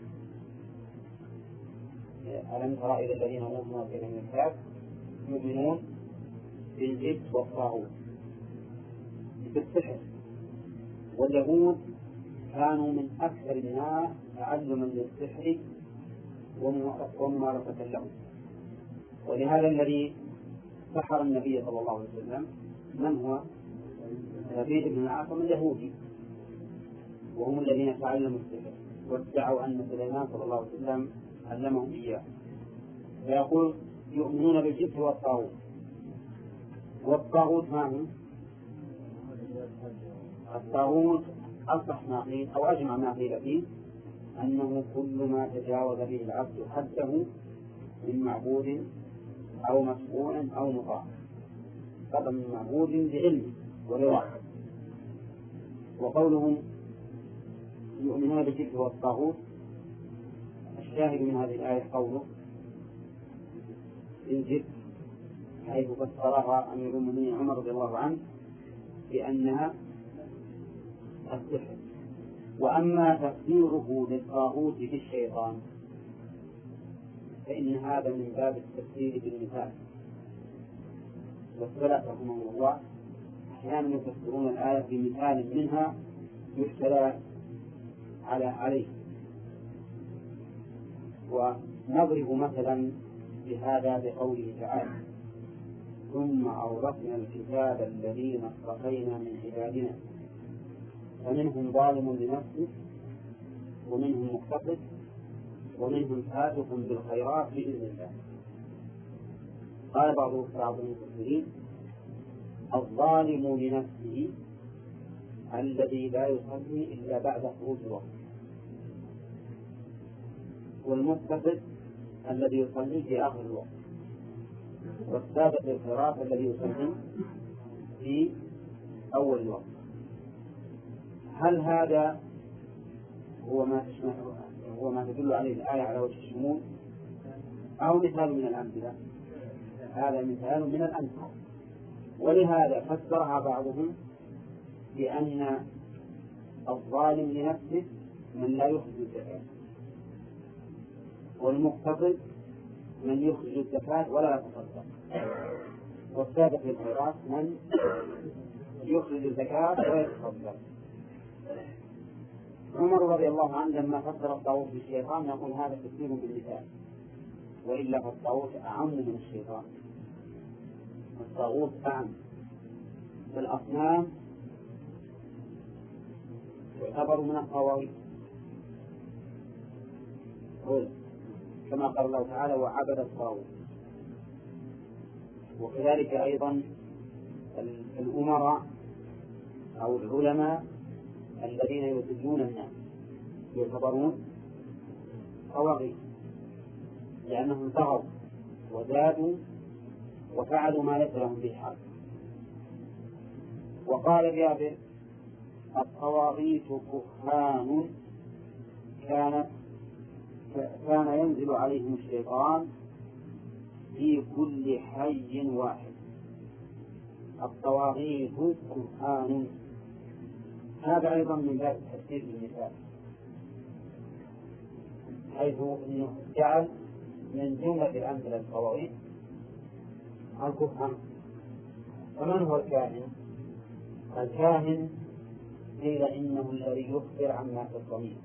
Speaker 1: ألم تر إلى الذين أوتوا من الكتاب يؤمنون بالجبت والطاغوت بالسحر. واليهود كانوا من أكثر الناس تعلما للسحر وممارسة له، ولهذا الذي سحر النبي صلى الله عليه وسلم من هو؟ لبيد بن الأعصم اليهودي، وهم الذين تعلموا السحر وادعوا أن سليمان صلى الله عليه وسلم علمهم إياه. فيقول يؤمنون بالجبت والطاغوت. والطاغوت ما هو؟ الطاغوت أصح ما قيل أو أجمع ما قيل فيه أنه كل ما تجاوز به العبد حده من معبود أو متبوع أو مطاع أسقط من معبود بعلمه ولوحده. وقولهم يؤمنون بالجبت والطاغوت، الشاهد من هذه الآية قوله الجبت، حيث فسرها أمير المؤمنين عمر رضي الله عنه بأنها السحر. وأما تفسيره للطاغوت بالشيطان فإن هذا من باب التفسير بالمثال، والسلف رحمه الله أحيانا يفسرون الآية بمثال منها يحتلى عليه. ونضرب مثلا بهذا بقوله تعالى ثم أورثنا الكتاب الذين اصطفينا من عبادنا فمنهم ظالم لنفسه ومنهم مقتصد ومنهم سابق بالخيرات بإذن الله. قال بعض المفسرين الظالم لنفسه الذي لا يصلي إلا بعد خروج الوقت، والمقتصد الذي يصلي في آخر الوقت، والسابق بالخيرات الذي يصلي في أول الوقت. هل هذا هو ما تدل عليه الآية على وجه الشمول أو مثال من الأمثلة؟ هذا مثال من الأمثلة. ولهذا فسرها بعضهم بأن الظالم لنفسه من لا يخرج الزكاة، والمقتصد من يخرج الزكاة ولا يتصدق، والسابق بالخيرات من يخرج الزكاة ويتصدق. عمر رضي الله عنه لما فسر الطاغوت بالشيطان يقول هذا تفسير بالمثال، وإلا فالطاغوت أعم من الشيطان. الطاغوت أعم، فالأصنام تعتبر من الطواغيت كما قال الله تعالى وعبد الطاغوت. وكذلك أيضا الأمراء أو العلماء الذين يضلون الناس يعتبرون طواغيت، لأنهم طغوا وزادوا وفعلوا ما ليس لهم به حق. وقال جابر الطواغيت كهان كان ينزل عليهم الشيطان في كل حي واحد. الطواغيت كهان، هذا أيضا من باب التفسير بالمثال، حيث أنه جعل من جملة الأمثلة الطواغيت الكهان. فمن هو الكاهن؟ الكاهن قيل إنه الذي يخبر عما في الضمير،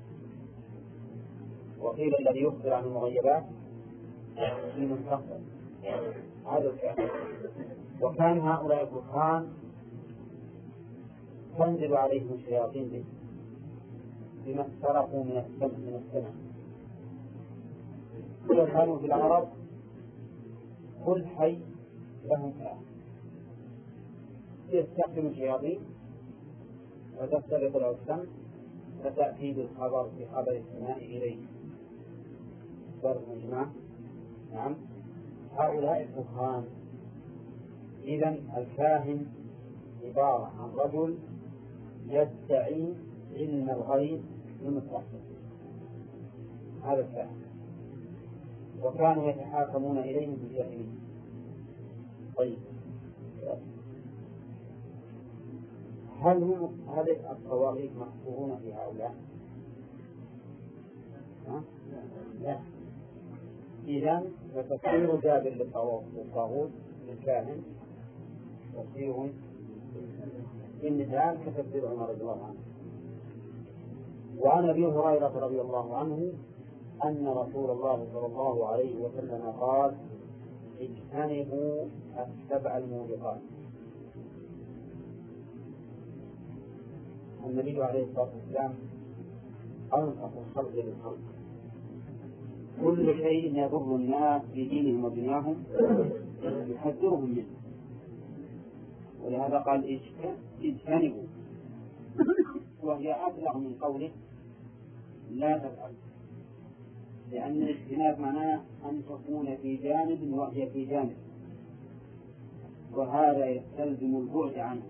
Speaker 1: وقيل الذي يخبر عن المغيبات في المستقبل، هذا الكاهن. وكان هؤلاء الكهان تنزل عليهم الشياطين به بما استرقوا من السمع. كانوا في العرب كل حي لهم كاهن يستخدم الشياطين وتسترق له السمع فتأتي بالخبر بخبر السماء إليه. ضرب الجماعة. نعم، هؤلاء الكهان. إذن الكاهن عبارة عن رجل يدعي علم الغيب للمستقبل، هذا الكاهن. وكانوا يتحاكمون إليه في الجاهلية. طيب، هل الطواغيت محصورون في هؤلاء؟ لا. إذن فتفسير جابر للطاغوت للكاهن تفسير بالمثال كتفسير عمر رضي الله عنه. وعن أبي هريرة رضي الله عنه أن رسول الله صلى الله عليه وسلم قال اجتنبوا السبع الموبقات. النبي عليه الصلاة والسلام أنصح الخلق بالخلق، كل شيء يضر الناس في دينهم ودنياهم يحذرهم منه، ولهذا قال اجتنبوا، وهي أبلغ من قوله لا تفعل، لأن الاجتناب معناه أن تكون في جانب وهي في جانب، وهذا يستلزم البعد عنه.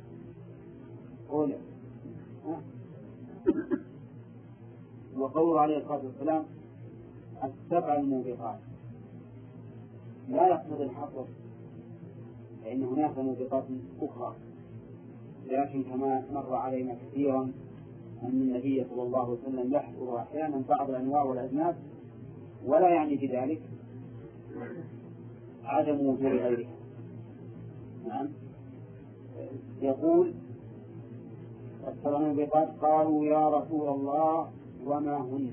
Speaker 1: وقول عليه الصلاة والسلام السبع الموبقات لا يقصد الحصر، لأن هناك موبقات أخرى، لكن كما مر علينا كثيرا أن النبي صلى الله عليه وسلم يحصر أحيانا بعض الأنواع والأجناس، ولا يعني بذلك عدم وجود غيرها. نعم. يقول السبع الموبقات قالوا يا رسول الله وما هن؟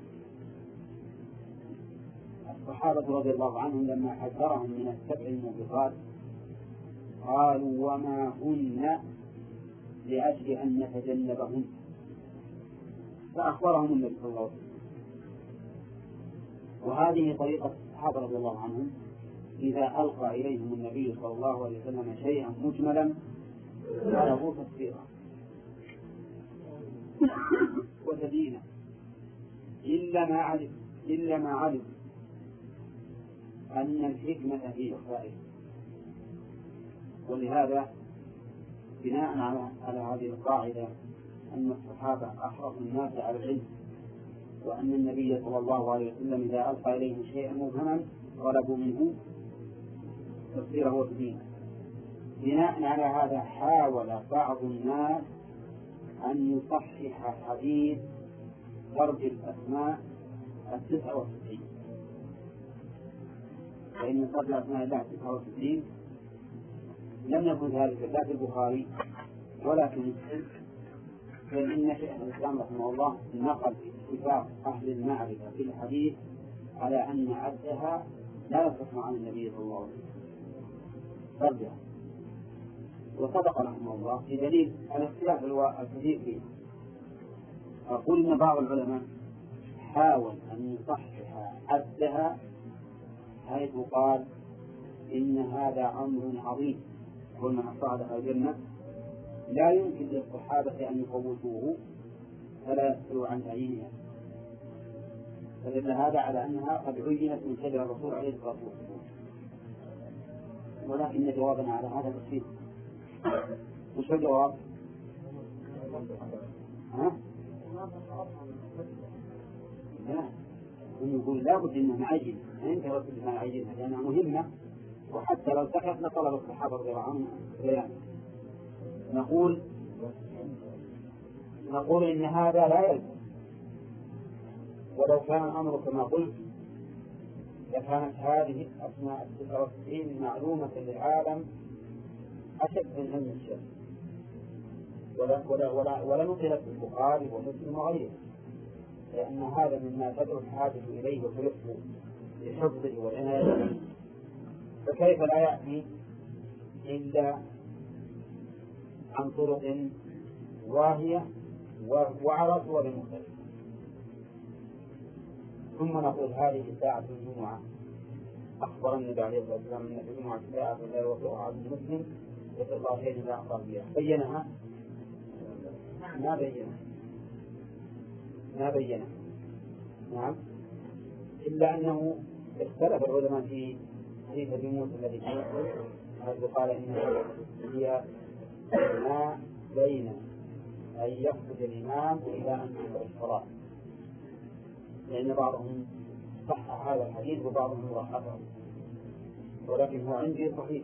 Speaker 1: الصحابة رضي الله عنهم لما حذرهم من السبع الموبقات قالوا وما هن لأجل أن نتجنبهن، فأخبرهم النبي صلى الله عليه وسلم. وهذه طريقة الصحابة رضي الله عنهم، إذا ألقى إليهم النبي صلى الله عليه وسلم شيئا مجملا طلبوا تفسيره وتبيينه إلا ما علم أن الحكمة في إخفائه. ولهذا بناء على هذه القاعدة أن الصحابة أحرص الناس على العلم، وأن النبي صلى الله عليه وسلم إذا ألقى إليهم شيئا مبهما طلبوا منه تفسيره وتبيينه. بناء على هذا حاول بعض الناس أن يصحح حديث ضرب الأسماء 69، فإن ضرب الأسماء الله 69 لم يكن ذلك لا في البخاري ولا في مسلم، بل إن شيخ الإسلام رحمه الله نقل اتفاق أهل المعرفة في الحديث على أن عدها لا يصح عن النبي صلى الله عليه وسلم ضربها، وصدق رحمه الله في دليل على اختلاف الكثير فيه. أقول إن بعض العلماء حاول أن يصحح عدها حيث قال إن هذا أمر عظيم، كل من أصعد الجنة لا يمكن للصحابة أن يفوتوه فلا يسألوا عن تعيينها، فدل هذا على أنها قد عينت من شجر الرسول عليه الصلاة والسلام. ولكن جوابنا على هذا بسيط. وش الجواب؟ لا، يقول لا بد أنه معين، أنت رسول الله معينها لأنها مهمة، وحتى لو سكت لطلب الصحابة رضي الله عنهم بيان. نقول إن هذا لا يلزم، ولو كان الأمر كما قلت لكانت هذه الأسماء 69 معلومة للعالم أشد من علم الشمس، ولا نقلت في البخاري ومسلم وغيره، لأن هذا مما تدعو الحاجة إليه وتلفه لحفظه والعناية به، فكيف لا يأتي إلا عن طرق واهية وعلى صور مختلفة. ثم نقول هذه ساعة الجمعة أخبر النبي عليه الصلاة والسلام أن الجمعة ساعة لا يوقعها عبد المسلم يصل الله شيء لا أخبر بها. بينها؟ ما بينها. نعم، إلا أنه اختلف العلماء في حديث أبي موسى الذي قال إن هي ما بين أن يخرج الإمام إلى أن يحضر الصلاة، لأن بعضهم صح هذا الحديث وبعضهم ضعفه، ولكن هو عندي صحيح.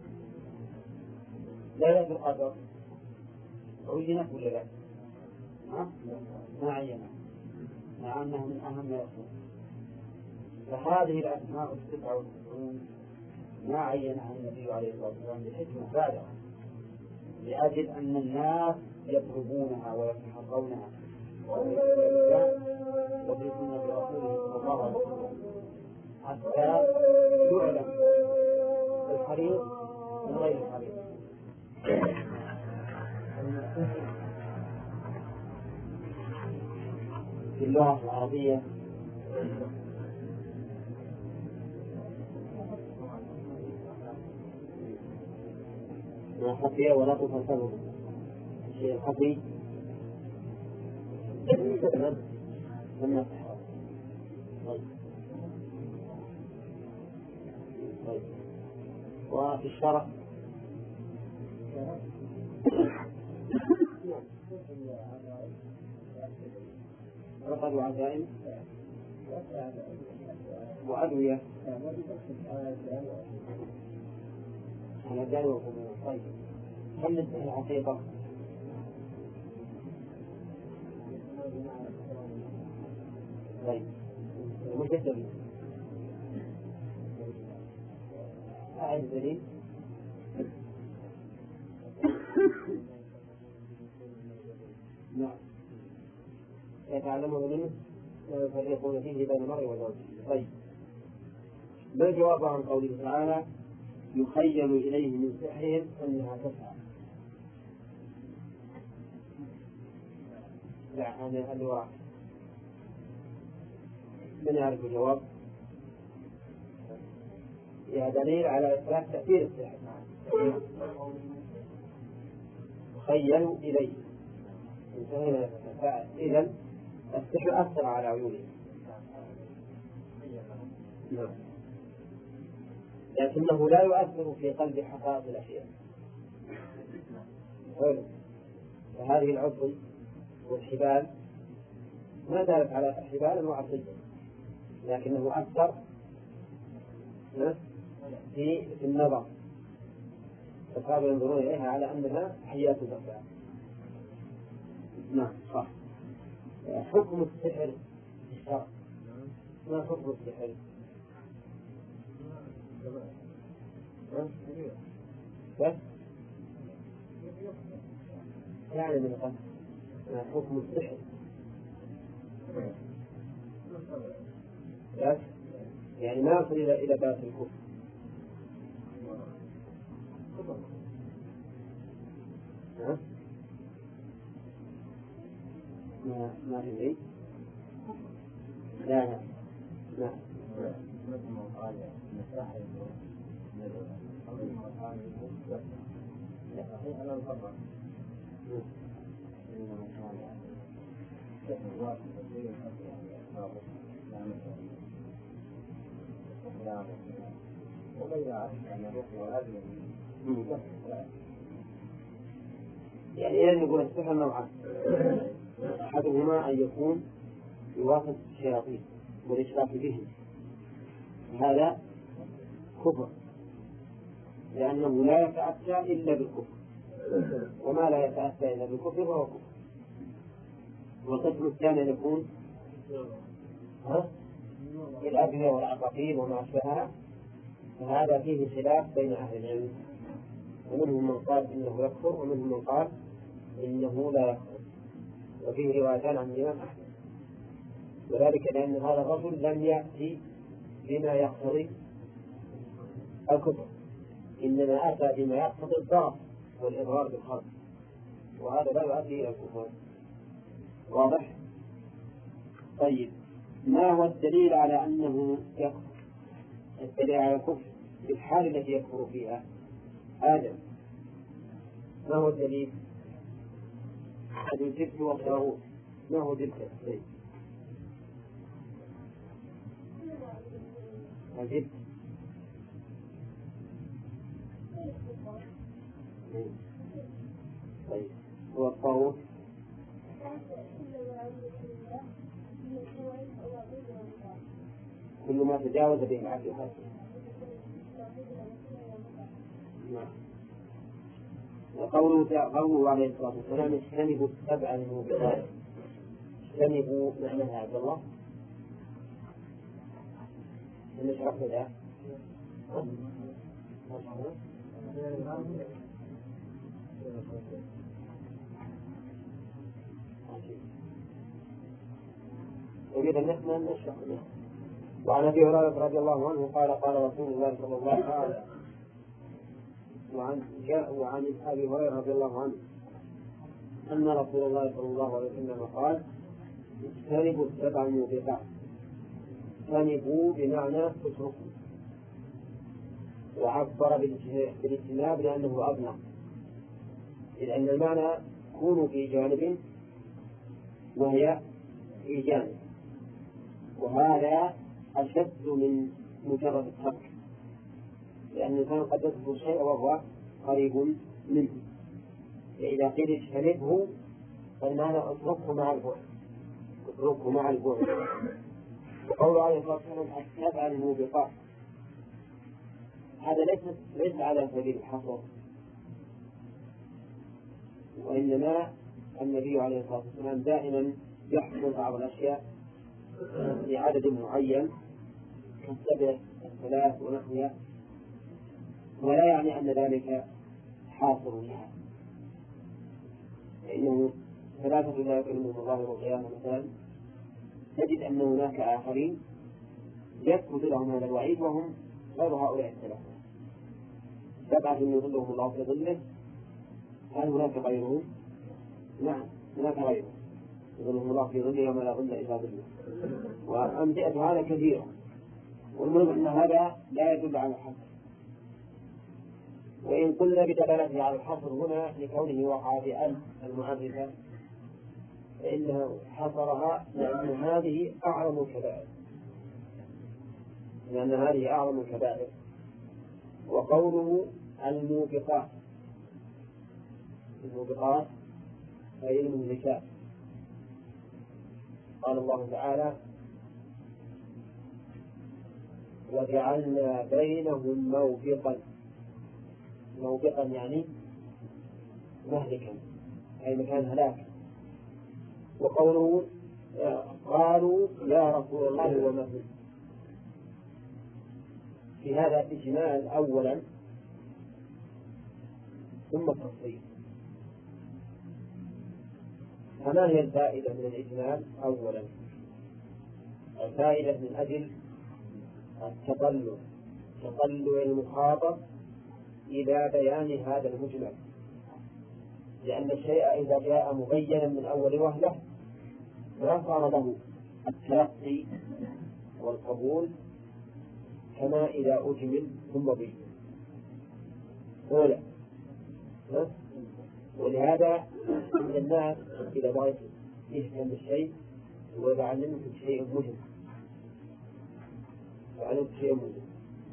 Speaker 1: ليلة القدر عينت ولا لا؟ ما عينت، مع أنها من أهم ما يكون. فهذه الأسماء 99 ما عينها النبي عليه الصلاة والسلام بحكمة بالغة، لأجل أن الناس يطلبونها ويتحرونها ويؤمنون برسوله صلى الله عليه وسلم حتى يعلم الحريص من غير الحريص. في اللغة العربية ما خفي ولا تفسره الشيء الخفي لم يصح. طيب. وفي الشرع رقد وعزائم وأدوية على دائما. طيب هل نسبة الحقيقة؟ طيب وش الدليل؟ أعد الدليل. نعم يتعلمون منه ويفرقون فيه بين المرء وزوجه. طيب ما الجواب عن قوله تعالى يخيل إليه من سحرهم أنها تسعى؟ لا هذا اللي وراء من يعرف الجواب؟ يا دليل على إثبات تأثير السحر. يخيل إليه إذن السحر أثر على عيونهم لكنه لا يؤثر في قلب حقائق الأشياء. فهذه العصي والحبال ما دالت على حبال وعصي لكنه أثر في النظر فصاروا ينظرون إليها على أنها حياة الزكاة. نعم صح. حكم السحر في الشرع ما حكم السحر؟ بس يعني من قبل ما حكم السحر بس يعني ما يصل إلى باب الكفر. ما تدري؟ لا لا يعني إذن يقول السحر نوعان أحدهما أن يكون بواسطة الشياطين والإشراك بهم هذا كفر لأنه لا يتأتى إلا بالكفر وما لا يتأتى إلا بالكفر فهو كفر. والقسم الثاني يكون الأدوية والعقاقير وما أشبهها فهذا فيه خلاف بين أهل العلم ومنهم من قال إنه يكفر ومنهم من قال إنه لا يكفر وفيه روايتان عن الإمام أحمد وذلك لأن هذا الرجل لم يأتي بما يقتضي الكفر إنما أتى بما يقتضي الضرر والإضرار بالخلق وهذا لا يؤدي إلى الكفر. واضح؟ طيب ما هو الدليل على أنه يكفر؟ الدليل على الكفر في الحال التي يكفر فيها آدم ما هو الدليل؟ الجبت والطاغوت ما هو جبت السيد؟ الجبت طيب هو الطاغوت كل ما تجاوز به العبد حتى. وقوله عليه الصلاة والسلام اجتنبوا السبع الموبقات اجتنبوا معناها عبد الله نشرح ذلك يريد أن نشرح له. وعن أبي هريرة رضي الله عنه قال قال رسول الله صلى الله عليه وسلم وعن أبي هريرة رضي الله عنه أن رسول الله صلى الله عليه وسلم قال اجتنبوا السبع الموبقات اجتنبوا بمعنى اتركوا وعبر بالاجتناب لأنه أبلغ إذ أن المعنى كونوا في جانب وهي في جانب وهذا أشد من مجرد الترك لأن الإنسان قد يذكر شيء وهو قريب منه
Speaker 3: فإذا قيل اجتنبه فالمعنى اتركه مع البعد، اتركه مع البعد. وقول عليه الصلاة والسلام السبع الموبقات، هذا ليس على سبيل الحصر، وإنما النبي عليه الصلاة والسلام دائما يحصر بعض الأشياء لعدد معين كالسبع الثلاث ونحوها، ولا يعني أن ذلك حاصر لها، فإنه ثلاثة لا يكلمهم الله يوم القيامة مثلا، تجد أن هناك آخرين يثبت لهم هذا الوعيد وهم غير هؤلاء الثلاثة. سبعة يظلهم الله في ظله، هل هناك غيرهم؟ نعم هناك غيرهم يظلهم الله في ظله يوم لا ظل إلا ظله. وأمثلة هذا كثيرة، والمهم أن هذا لا يدل على الحصر، وإن قلنا بدلالته على الحصر هنا لكونه وقع بأل المعرفة فإنه حصرها لأن هذه أعظم الكبائر، لأن هذه أعظم الكبائر. وقوله الموبقات، الموبقات أي المهلكات، قال الله تعالى وجعلنا بينهم موبقا، موبقا يعني مهلكا أي مكان هلاك. وقوله قالوا يا رسول الله وما هو، في هذا الإجمال أولا ثم التفصيل. فما هي الفائدة من الإجمال؟ أولا الفائدة من أجل التطلع، تطلع المخاطب إلى بيان هذا المجمل، لأن الشيء إذا جاء مبينا من أول وهلة لا صار له التلقي والقبول كما إذا أجمل ثم بين. ولهذا من الناس إذا بغيت يهتم بالشيء ويعلمك شيء مهم، يعلمك شيء مهم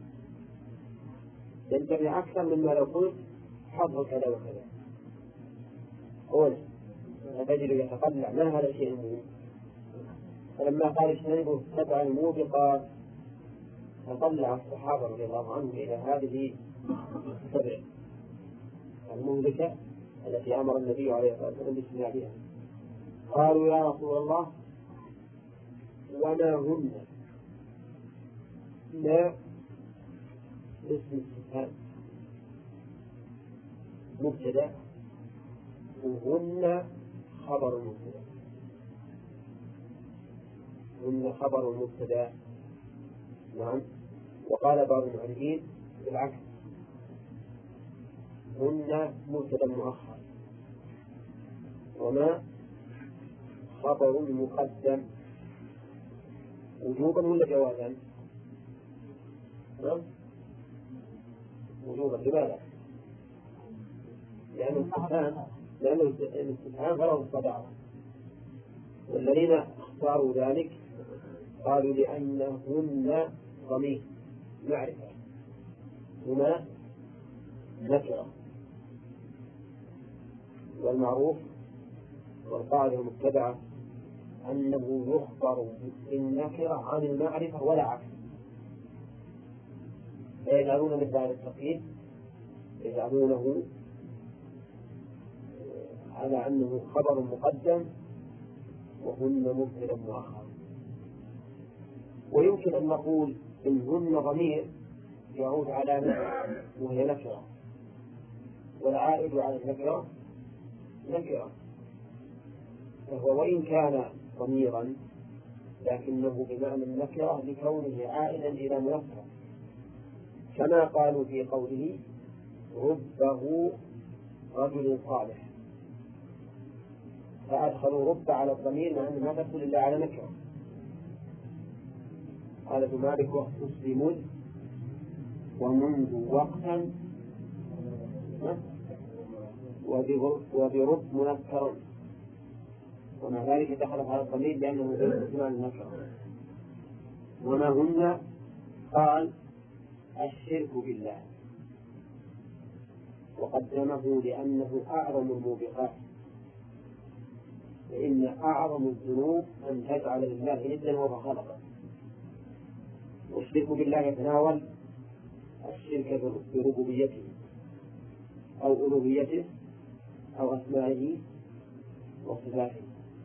Speaker 3: ينتبه أكثر مما لو قلت حظ كذا وكذا. أولا تجد يتطلع ما هذا الشيء المهم، فلما قال اجتنبوا السبع الموبقات تطلع الصحابة رضي الله عنهم إلى هذه السبع المهلكة التي أمر النبي عليه الصلاة والسلام باجتنابها. قالوا يا رسول الله وما هن، لا اسم استفهام مبتدأ وهن خبر مبتدأ، هن خبر مبتدأ. نعم. وقال بعض المعرفين بالعكس، هن مبتدأ مؤخر وما خبر مقدم وجوبا ولا جوازا؟ نعم وجوبا. لماذا؟ لأن الاستفهام غرض الصداقة، والذين اختاروا ذلك قالوا لأنهن ضمير معرفة هنا نكرة، والمعروف والقاعدة المتبعة أنه يخبر بالنكرة عن المعرفة ولا عكس، فيجعلون مثل هذا التقييد يجعلونه على أنه خبر مقدم وهن مبتدأ مؤخر. ويمكن أن نقول إنهن ضمير يعود على نكرة وهي نكرة، والعائد على النكرة نكرة، فهو وإن كان ضميرا لكنه بمعنى النكرة لكونه عائدا إلى منكر، كما قالوا في قوله ربه رجل صالح، فأدخلوا رب على الضمير مع أنه ما تدخل إلا على نكرة. قال ابن مالك مسلم ومنذ وقتا وبرب منكر، ومع ذلك دخل على الضمير لأنه بمعنى النكرة. وما هن؟ قال الشرك بالله، وقدمه لأنه أعظم الموبقات، فإن أعظم الذنوب أن تجعل لله ندا وهو خلقه. والشرك بالله يتناول الشرك بربوبيته أو ألوهيته أو أسمائه وصفاته،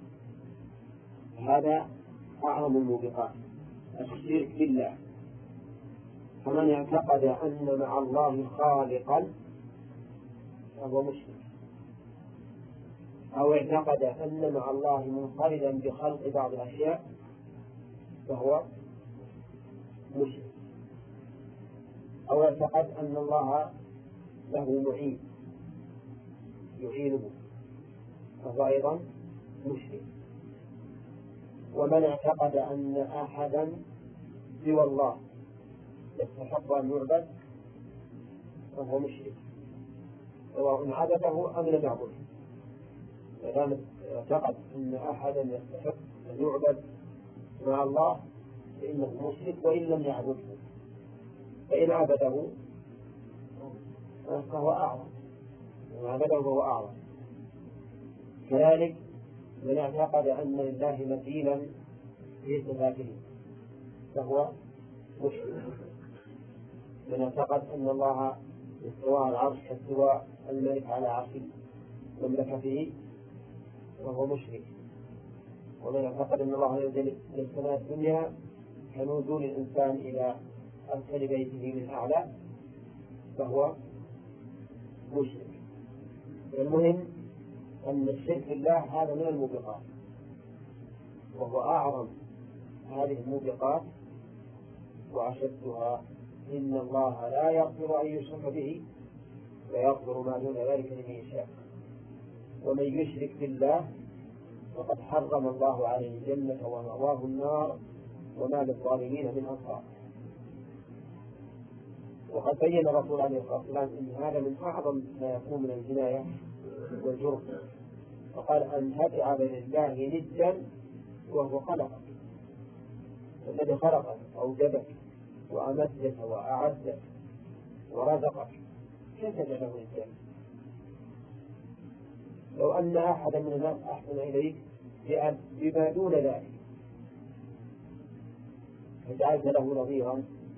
Speaker 3: هذا أعظم الموبقات الشرك بالله. فمن اعتقد أن مع الله خالقا فهو مشرك، أو اعتقد أن مع الله منفردا بخلق بعض الأشياء فهو مشرك، أو اعتقد أن الله له معين يعينه فهو أيضا مشرك. ومن اعتقد أن أحدا سوى الله يستحق أن يعبد فهو مشرك، سواء عبده أم لم يعبده. إذا اعتقد أن أحدا يستحق أن يعبد مع الله فإنه مشرك وإن لم يعبده، فإن عبده فهو أعظم، وإن عبده فهو أعظم. كذلك من اعتقد أن لله مثيلا في صفاته فهو مشرك. من اعتقد أن الله استوى على العرش كاستواء الملك على عرش مملكته وهو مشرك. ومن اعتقد أن الله ينزل إلى السماء الدنيا كنزول الإنسان إلى أسفل بيته من أعلى فهو مشرك. المهم أن الشرك بالله هذا من الموبقات، وهو أعظم هذه الموبقات وأشدها. إن الله لا يغفر أن يشرك به ويغفر ما دون ذلك لمن يشاء، ومن يشرك بالله فقد حرم الله عليه الجنة ومأواه النار وما للظالمين من أنصار. وقد بين الرسول عليه الصلاة والسلام أن هذا من أعظم ما يكون من الجناية والجرم، فقال أن تجعل لله ندا وهو خلقك. الذي خلقك أوجدك وأمدك وأعزك ورزقك كيف تجعله ندا؟ لو أن أحدا من الناس أحسن إليك بما دون ذلك فجعلت له نظيرا،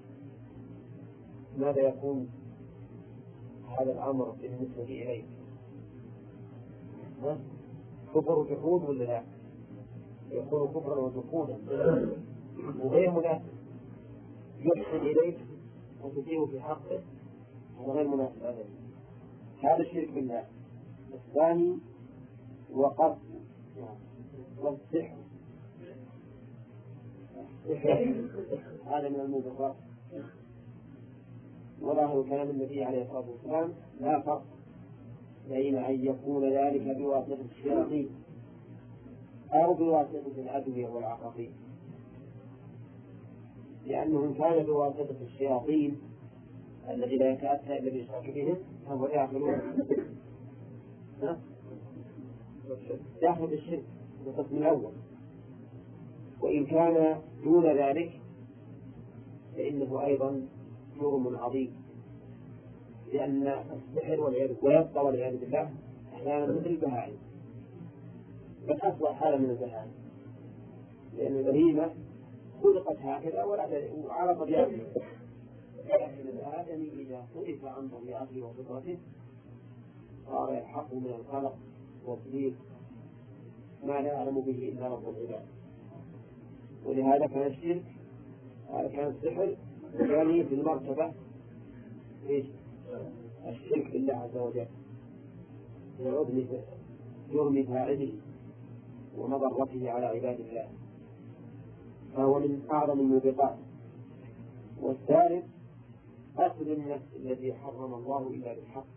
Speaker 3: ماذا يكون هذا الأمر بالنسبة إليك؟ كفر وجحود ولا لا؟ يكون كفرا وجحودا وغير مناسب. يحسن إليك وتسيء في حقه هذا غير مناسب أبدا. هذا الشرك بالله. الثاني وقف والسحر. هذا من الموبقات. وظاهر كلام النبي عليه الصلاة والسلام لا فرق بين أن يكون ذلك بواسطة الشياطين أو بواسطة الأدوية والعقاقير، لأنهم كان بواسطة الشياطين الذي لا يتأتى إلا بإشراك بهم فهو داخل الشرك القسم الأول. وإن كان دون ذلك فإنه أيضا جرم عظيم، لأن السحر ويبقى والعياذ بالله أحيانا مثل البهائم، بل أصبح حالة من البهائم، لأن البهيمة خلقت هكذا وعلى طبيعته. لكن الآدمي إذا صرف عن طبيعته وفطرته صار يلحق من القلق والضيق ما لا يعلم به إلا رب العباد. ولهذا كان الشرك كان السحر يعني في المرتبة الشرك بالله عز وجل لعظم جرم فاعله ومضرته على عباد الله، فهو من أعظم الموبقات. والثالث قتل النفس الذي حرم الله إلا بالحق.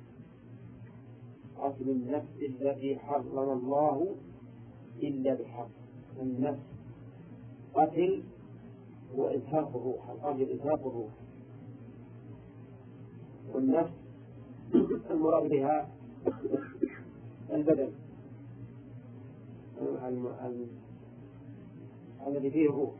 Speaker 3: قتل النفس الذي حرم الله إلا بالحق. النفس قتل وإزهاق الروح، القتل إزهاق الروح. والنفس المراد بها البدن الذي فيه الروح.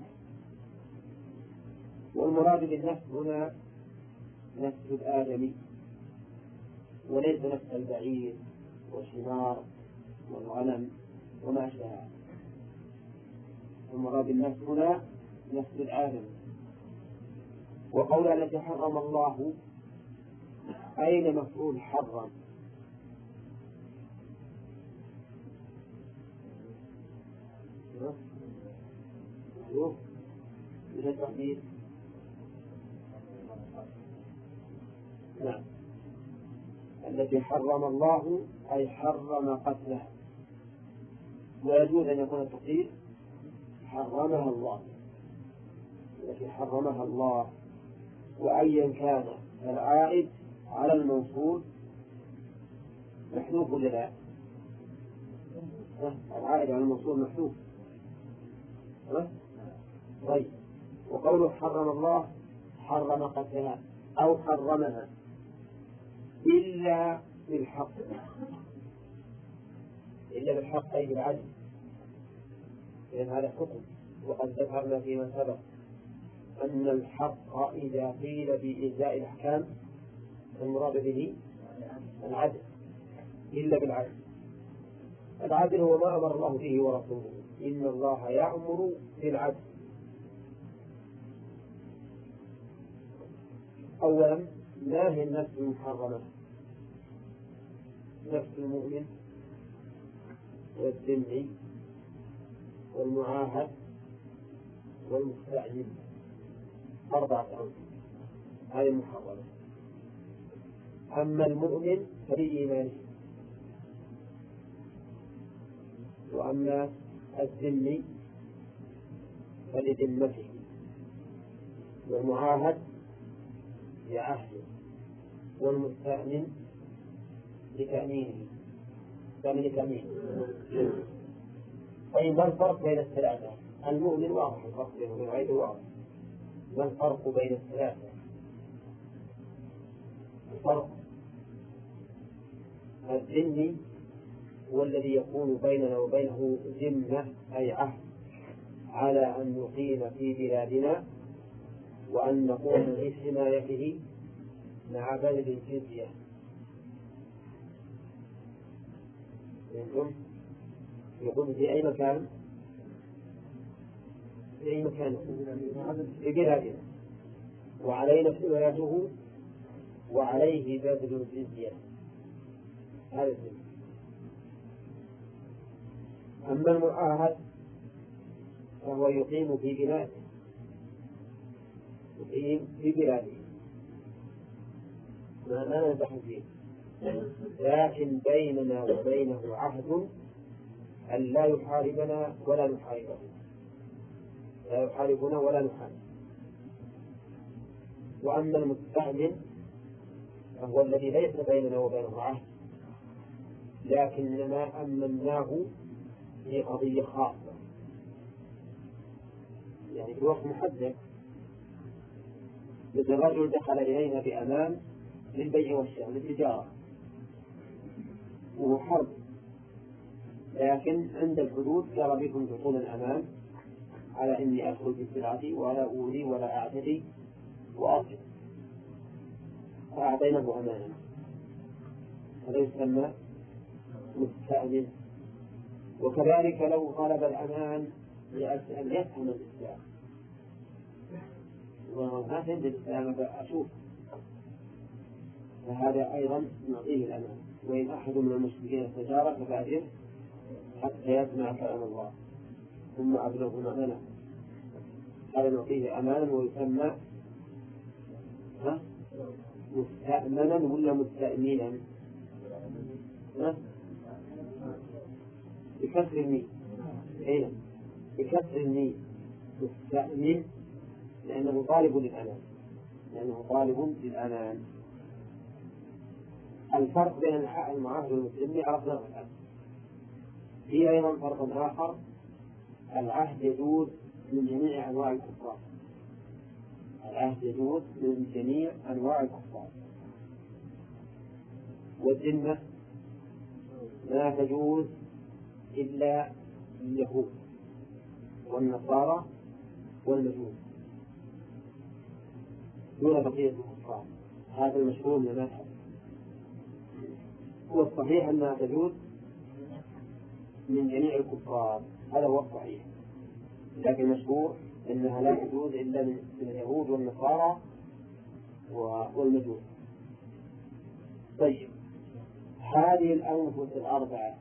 Speaker 3: والمراد بالنفس هنا نفس الآدمي وليس نفس البعير والحمار والغنم وما أشبهها. المراد بالنفس هنا نفس الآدم. وقول التي حرم الله أين مفعول حرم؟ من التحديد؟ نعم، التي حرم الله أي حرم قتلها، ويجوز أن يكون التقدير حرمها الله، التي حرمها الله. وأيا كان العائد على الموصول محذوف ولا لا؟ العائد على الموصول محذوف. طيب، وقوله حرم الله حرم قتلها أو حرمها إلا بالحق، إلا بالحق أي بالعدل، لأن هذا حكم. وقد ذكرنا فيما سبق أن الحق إذا قيل بإجزاء الأحكام المراد به العدل، إلا بالعدل. العدل هو ما أمر الله به ورسوله، إن الله يأمر بالعدل. أولا، ما هي النفس المحرمة؟ نفس المؤمن والذمي والمعاهد والمستأمن، 4 أنواع، هذه المحرمة. أما المؤمن فلإيمانه، وأما الذمي فلذمته، والمعاهد لعهده، والمستأمن لتأمينه. طيب، ما الفرق بين الثلاثة؟ المؤمن واضح الفرق بينه وبين غيره واضح. ما الفرق بين الثلاثة؟ الفرق الذمي هو الذي يكون بيننا وبينه ذمة أي عهد على أن نقيم في بلادنا وأن نقوم بحمايته مع بذل الجزية. يقول في أي مكان؟ في أي مكان؟ في بلادنا، وعلينا حمايته وعليه بذل الجزية. هذا الذمة. أما المعاهد فهو يقيم في بلاده، يقيم في بلاده ما ننزح فيه، لكن بيننا وبينه عهد أن لا يحاربنا ولا نحاربه، لا يحاربنا ولا نحارب. وأما المستأمن فهو الذي ليس بيننا وبينه عهد، لكننا أمناه في قضية خاصة، يعني في وقت محدد. مثل رجل دخل إلينا بأمان للبيع والشراء للتجارة وهو حرب، لكن عند الحدود قال بكم تطول الأمان على إني أدخل في سلعتي ولا أولي ولا أعتدي وأصل، فأعطيناه أمانا، هذا يسمى مستأمن. وكذلك لو طلب الأمان لأن يفهم الإسلام وما فهم الإسلام أشوف، فهذا أيضا نعطيه الأمان. وإن أحد من المشركين استجارك فأجره حتى يسمع كلام الله ثم أبلغه مأمنه، هذا نعطيه أمانا ويسمى مستأمنا ولا مستأمينا؟ بكسر الميم، أين بكسر الميم مستأمن، لأنه طالب للأمان، لأنه طالب للأمان. الفرق بين المعاهد والمسلم عرفناه الآن. في أيضا فرق آخر، العهد يجوز من جميع أنواع الكفار، العهد يجوز من جميع أنواع الكفار. والذمة لا تجوز إلا اليهود والنصارى والمجوس دون بقية الكفار، هذا المشهور من المذهب. والصحيح أنها تجوز من جميع الكفار، هذا هو الصحيح، لكن المشهور أنها لا تجوز إلا من اليهود والنصارى والمجوس. طيب، هذه الأنفس الأربعة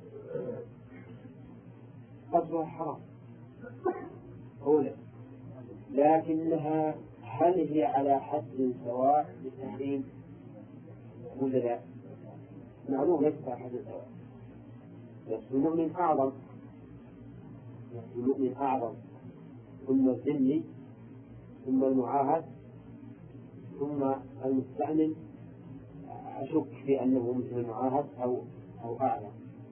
Speaker 3: قتلها حرام أولا، لكنها هل هي على حد سواء بالتحريم ولا لا؟ معلوم ليست على حد سواء، نفس المؤمن أعظم، نفس المؤمن أعظم، ثم الذمي، ثم المعاهد، ثم المستأمن. أشك في أنه مثل المعاهد أو أعلى.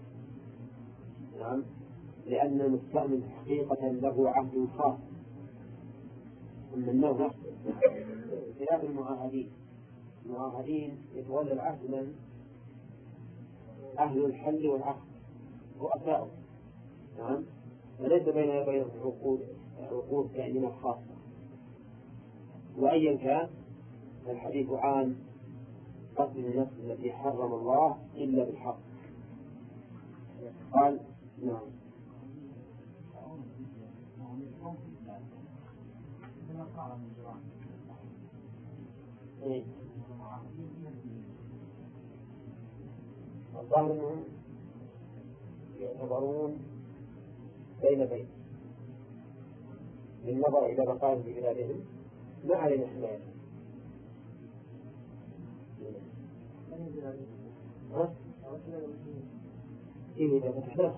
Speaker 3: نعم، لأن المستأمن حقيقة له عهد خاص من النوع خلاف المعاهدين. المعاهدين يتولى العهد من أهل الحل والعقد رؤساء. نعم، فليس بينهم عقود كائنة خاصة. وأيا كان الحديث عن قتل النفس التي حرم الله إلا بالحق. قال نعم. الظاهر أنهم يعتبرون بين بالنظر إلى بقائهم في بلادهم ما علينا حماية. إذا فتحنا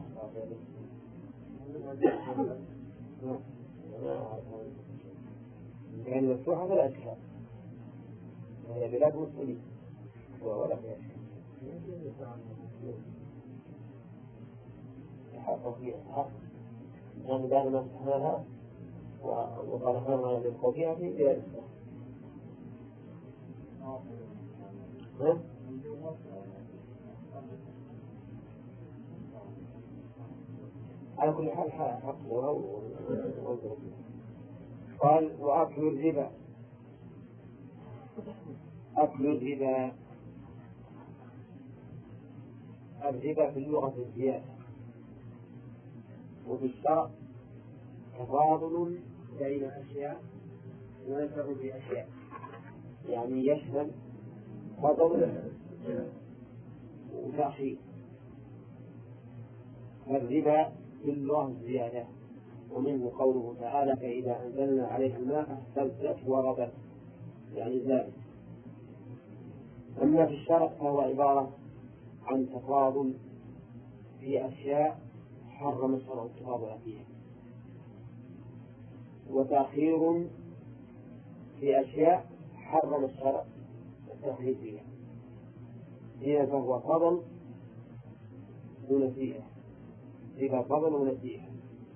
Speaker 3: كان مفتوحة فلا أشكال، وهي بلاد مسلمين ولا فيها يحقق فيها الحق، يعني بعد ما فتحناها وطرحناها للخوفية في بلاد الإسلام. على كل حال حقها وانظروا. قال وأكل الربا. أكل الربا في اللغة الزيادة، وفي الشرع تفاضل بين أشياء ونفع بأشياء، يعني يشمل فضل وتأخير. الربا في اللغة الزيادة، ومنه قوله تعالى فإذا أنزلنا عليه الماء اهتزت وربت، يعني زادت. أما في الشرع فهو عبارة عن تفاضل في أشياء حرم الشرع التفاضل فيها، وتأخير في أشياء حرم الشرع التأخير فيها. هنا فهو فضل ونسيئة، ربا فضل ونسيئة.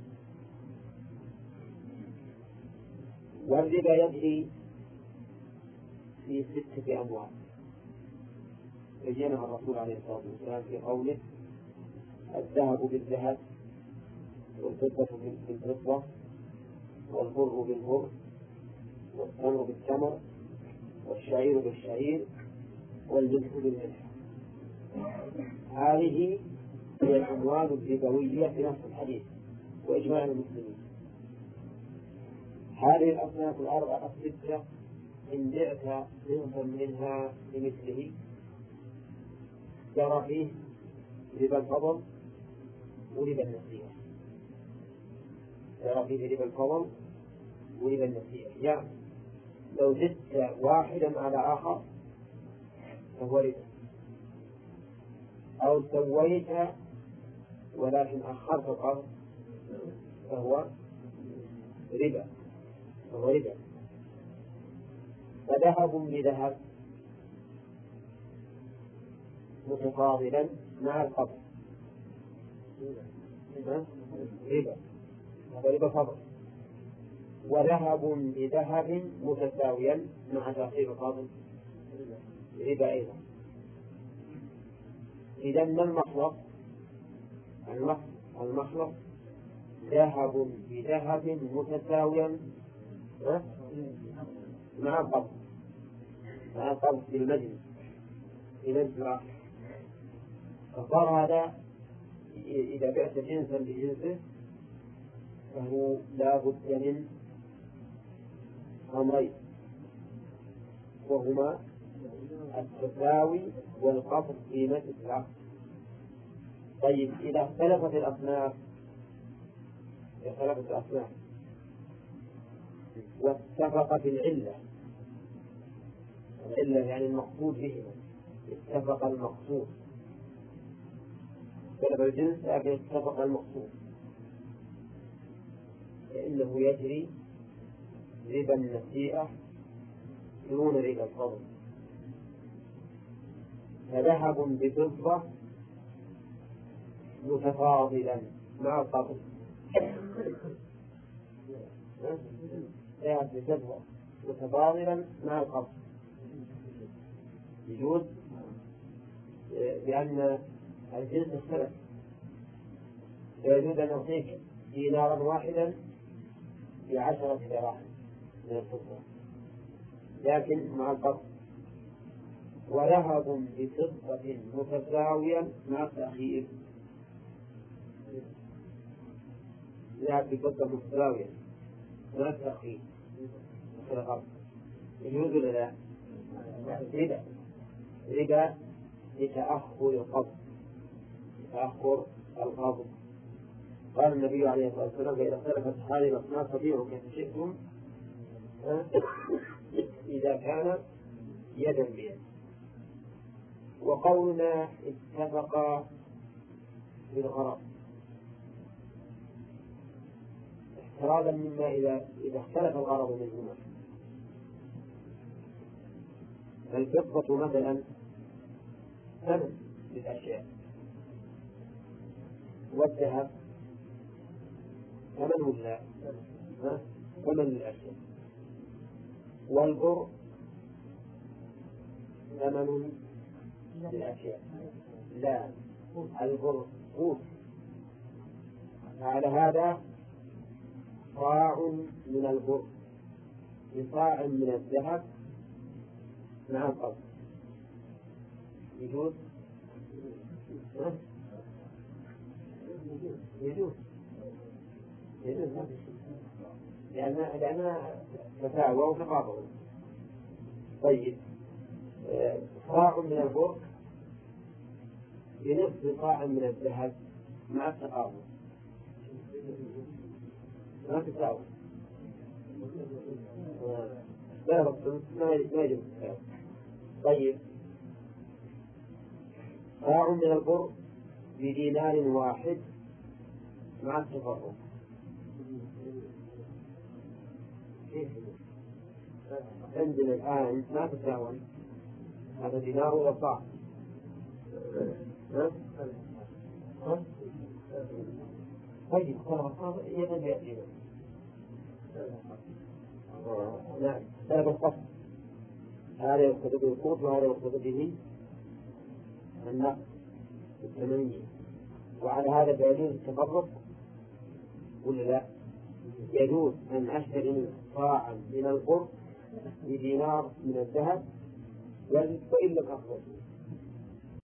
Speaker 3: والربا يجري في 6 أنواع بينها الرسول عليه الصلاة والسلام في قوله الذهب بالذهب، والفضة بالفضة، والبر بالبر، والتمر بالتمر، والشعير بالشعير، والملح بالملح. هذه هي الأموال الربوية في نفس الحديث وإجماع المسلمين. هذه الأصناف الأربعة الستة إن بعت صنفا منها بمثله جرى فيه ربا الفضل وربا النسيئة، جرى فيه ربا الفضل وربا النسيئة. يعني لو زدت واحدا على آخر فهو ربا، أو سويت ولكن أخرت القرض فهو ربا. فذهب بذهب متفاضلا مع القبض ربا، هذا ربا فضل. وذهب بذهب متساويا مع تأخير القبض ربا أيضا. إذا ما المخلص؟ المخلص ذهب بذهب متساويا مع القبض في المجلس، في مجلس الآخر. فصار هذا إذا بعت جنسا بجنسه فهو لا بد من أمرين، وهما التساوي والقصد في مجلس العقد. طيب إذا اختلفت الأصناف واتفق في العلة يعني المقصود بهما، اتفق المقصود، اختلف الجنس لكن اتفق المقصود، فإنه يجري ربا النسيئة دون ربا الفضل. فذهب بفضة متفاضلا مع القبض، ذهب بفضة متفاضلا مع القبض يجوز، لأن الجنس اختلف، فيجوز أن يعطيك دينارا واحدا ب10 دراهم من الفضة لكن مع القبض. وذهب بفضة متساويا مع التأخير، ذهب بفضة متساويا مع التأخير مثل القبض يجوز ولا لا؟ ربا لتأخر القبض. قال النبي عليه الصلاة والسلام: فإذا اختلفت هذه الأصناف فبيعوا كيف شئتم إذا كان يدا بيد. وقولنا اتفقا بالغرض احترازا مما إذا اختلف الغرض منهما. فالفضة مثلا ثمن للأشياء، والذهب ثمن ولا ثمن للأشياء، والبر ثمن للأشياء. لا، البر قوت. على هذا صاع من البر بصاع من الذهب مع القبض يجوز؟ لأن تساوى وتقابل. طيب صاع من البر بنصف صاع من الذهب مع التقابل ما تساوي، ما يجب التساوي. طيب صاع من البر بدينار واحد مع التفرق عندنا الآن ما تساوي، هذا دينار وصاع. طيب خلاص يدا بيد. نعم، هذا القصد، هذا يقصد به القوت وهذا يقصد به النقد الثمانية. وعلى هذا يجوز التفرق ولا لا؟ يجوز أن أشتري صاعا من البر بدينار من الذهب وإن لم أقبض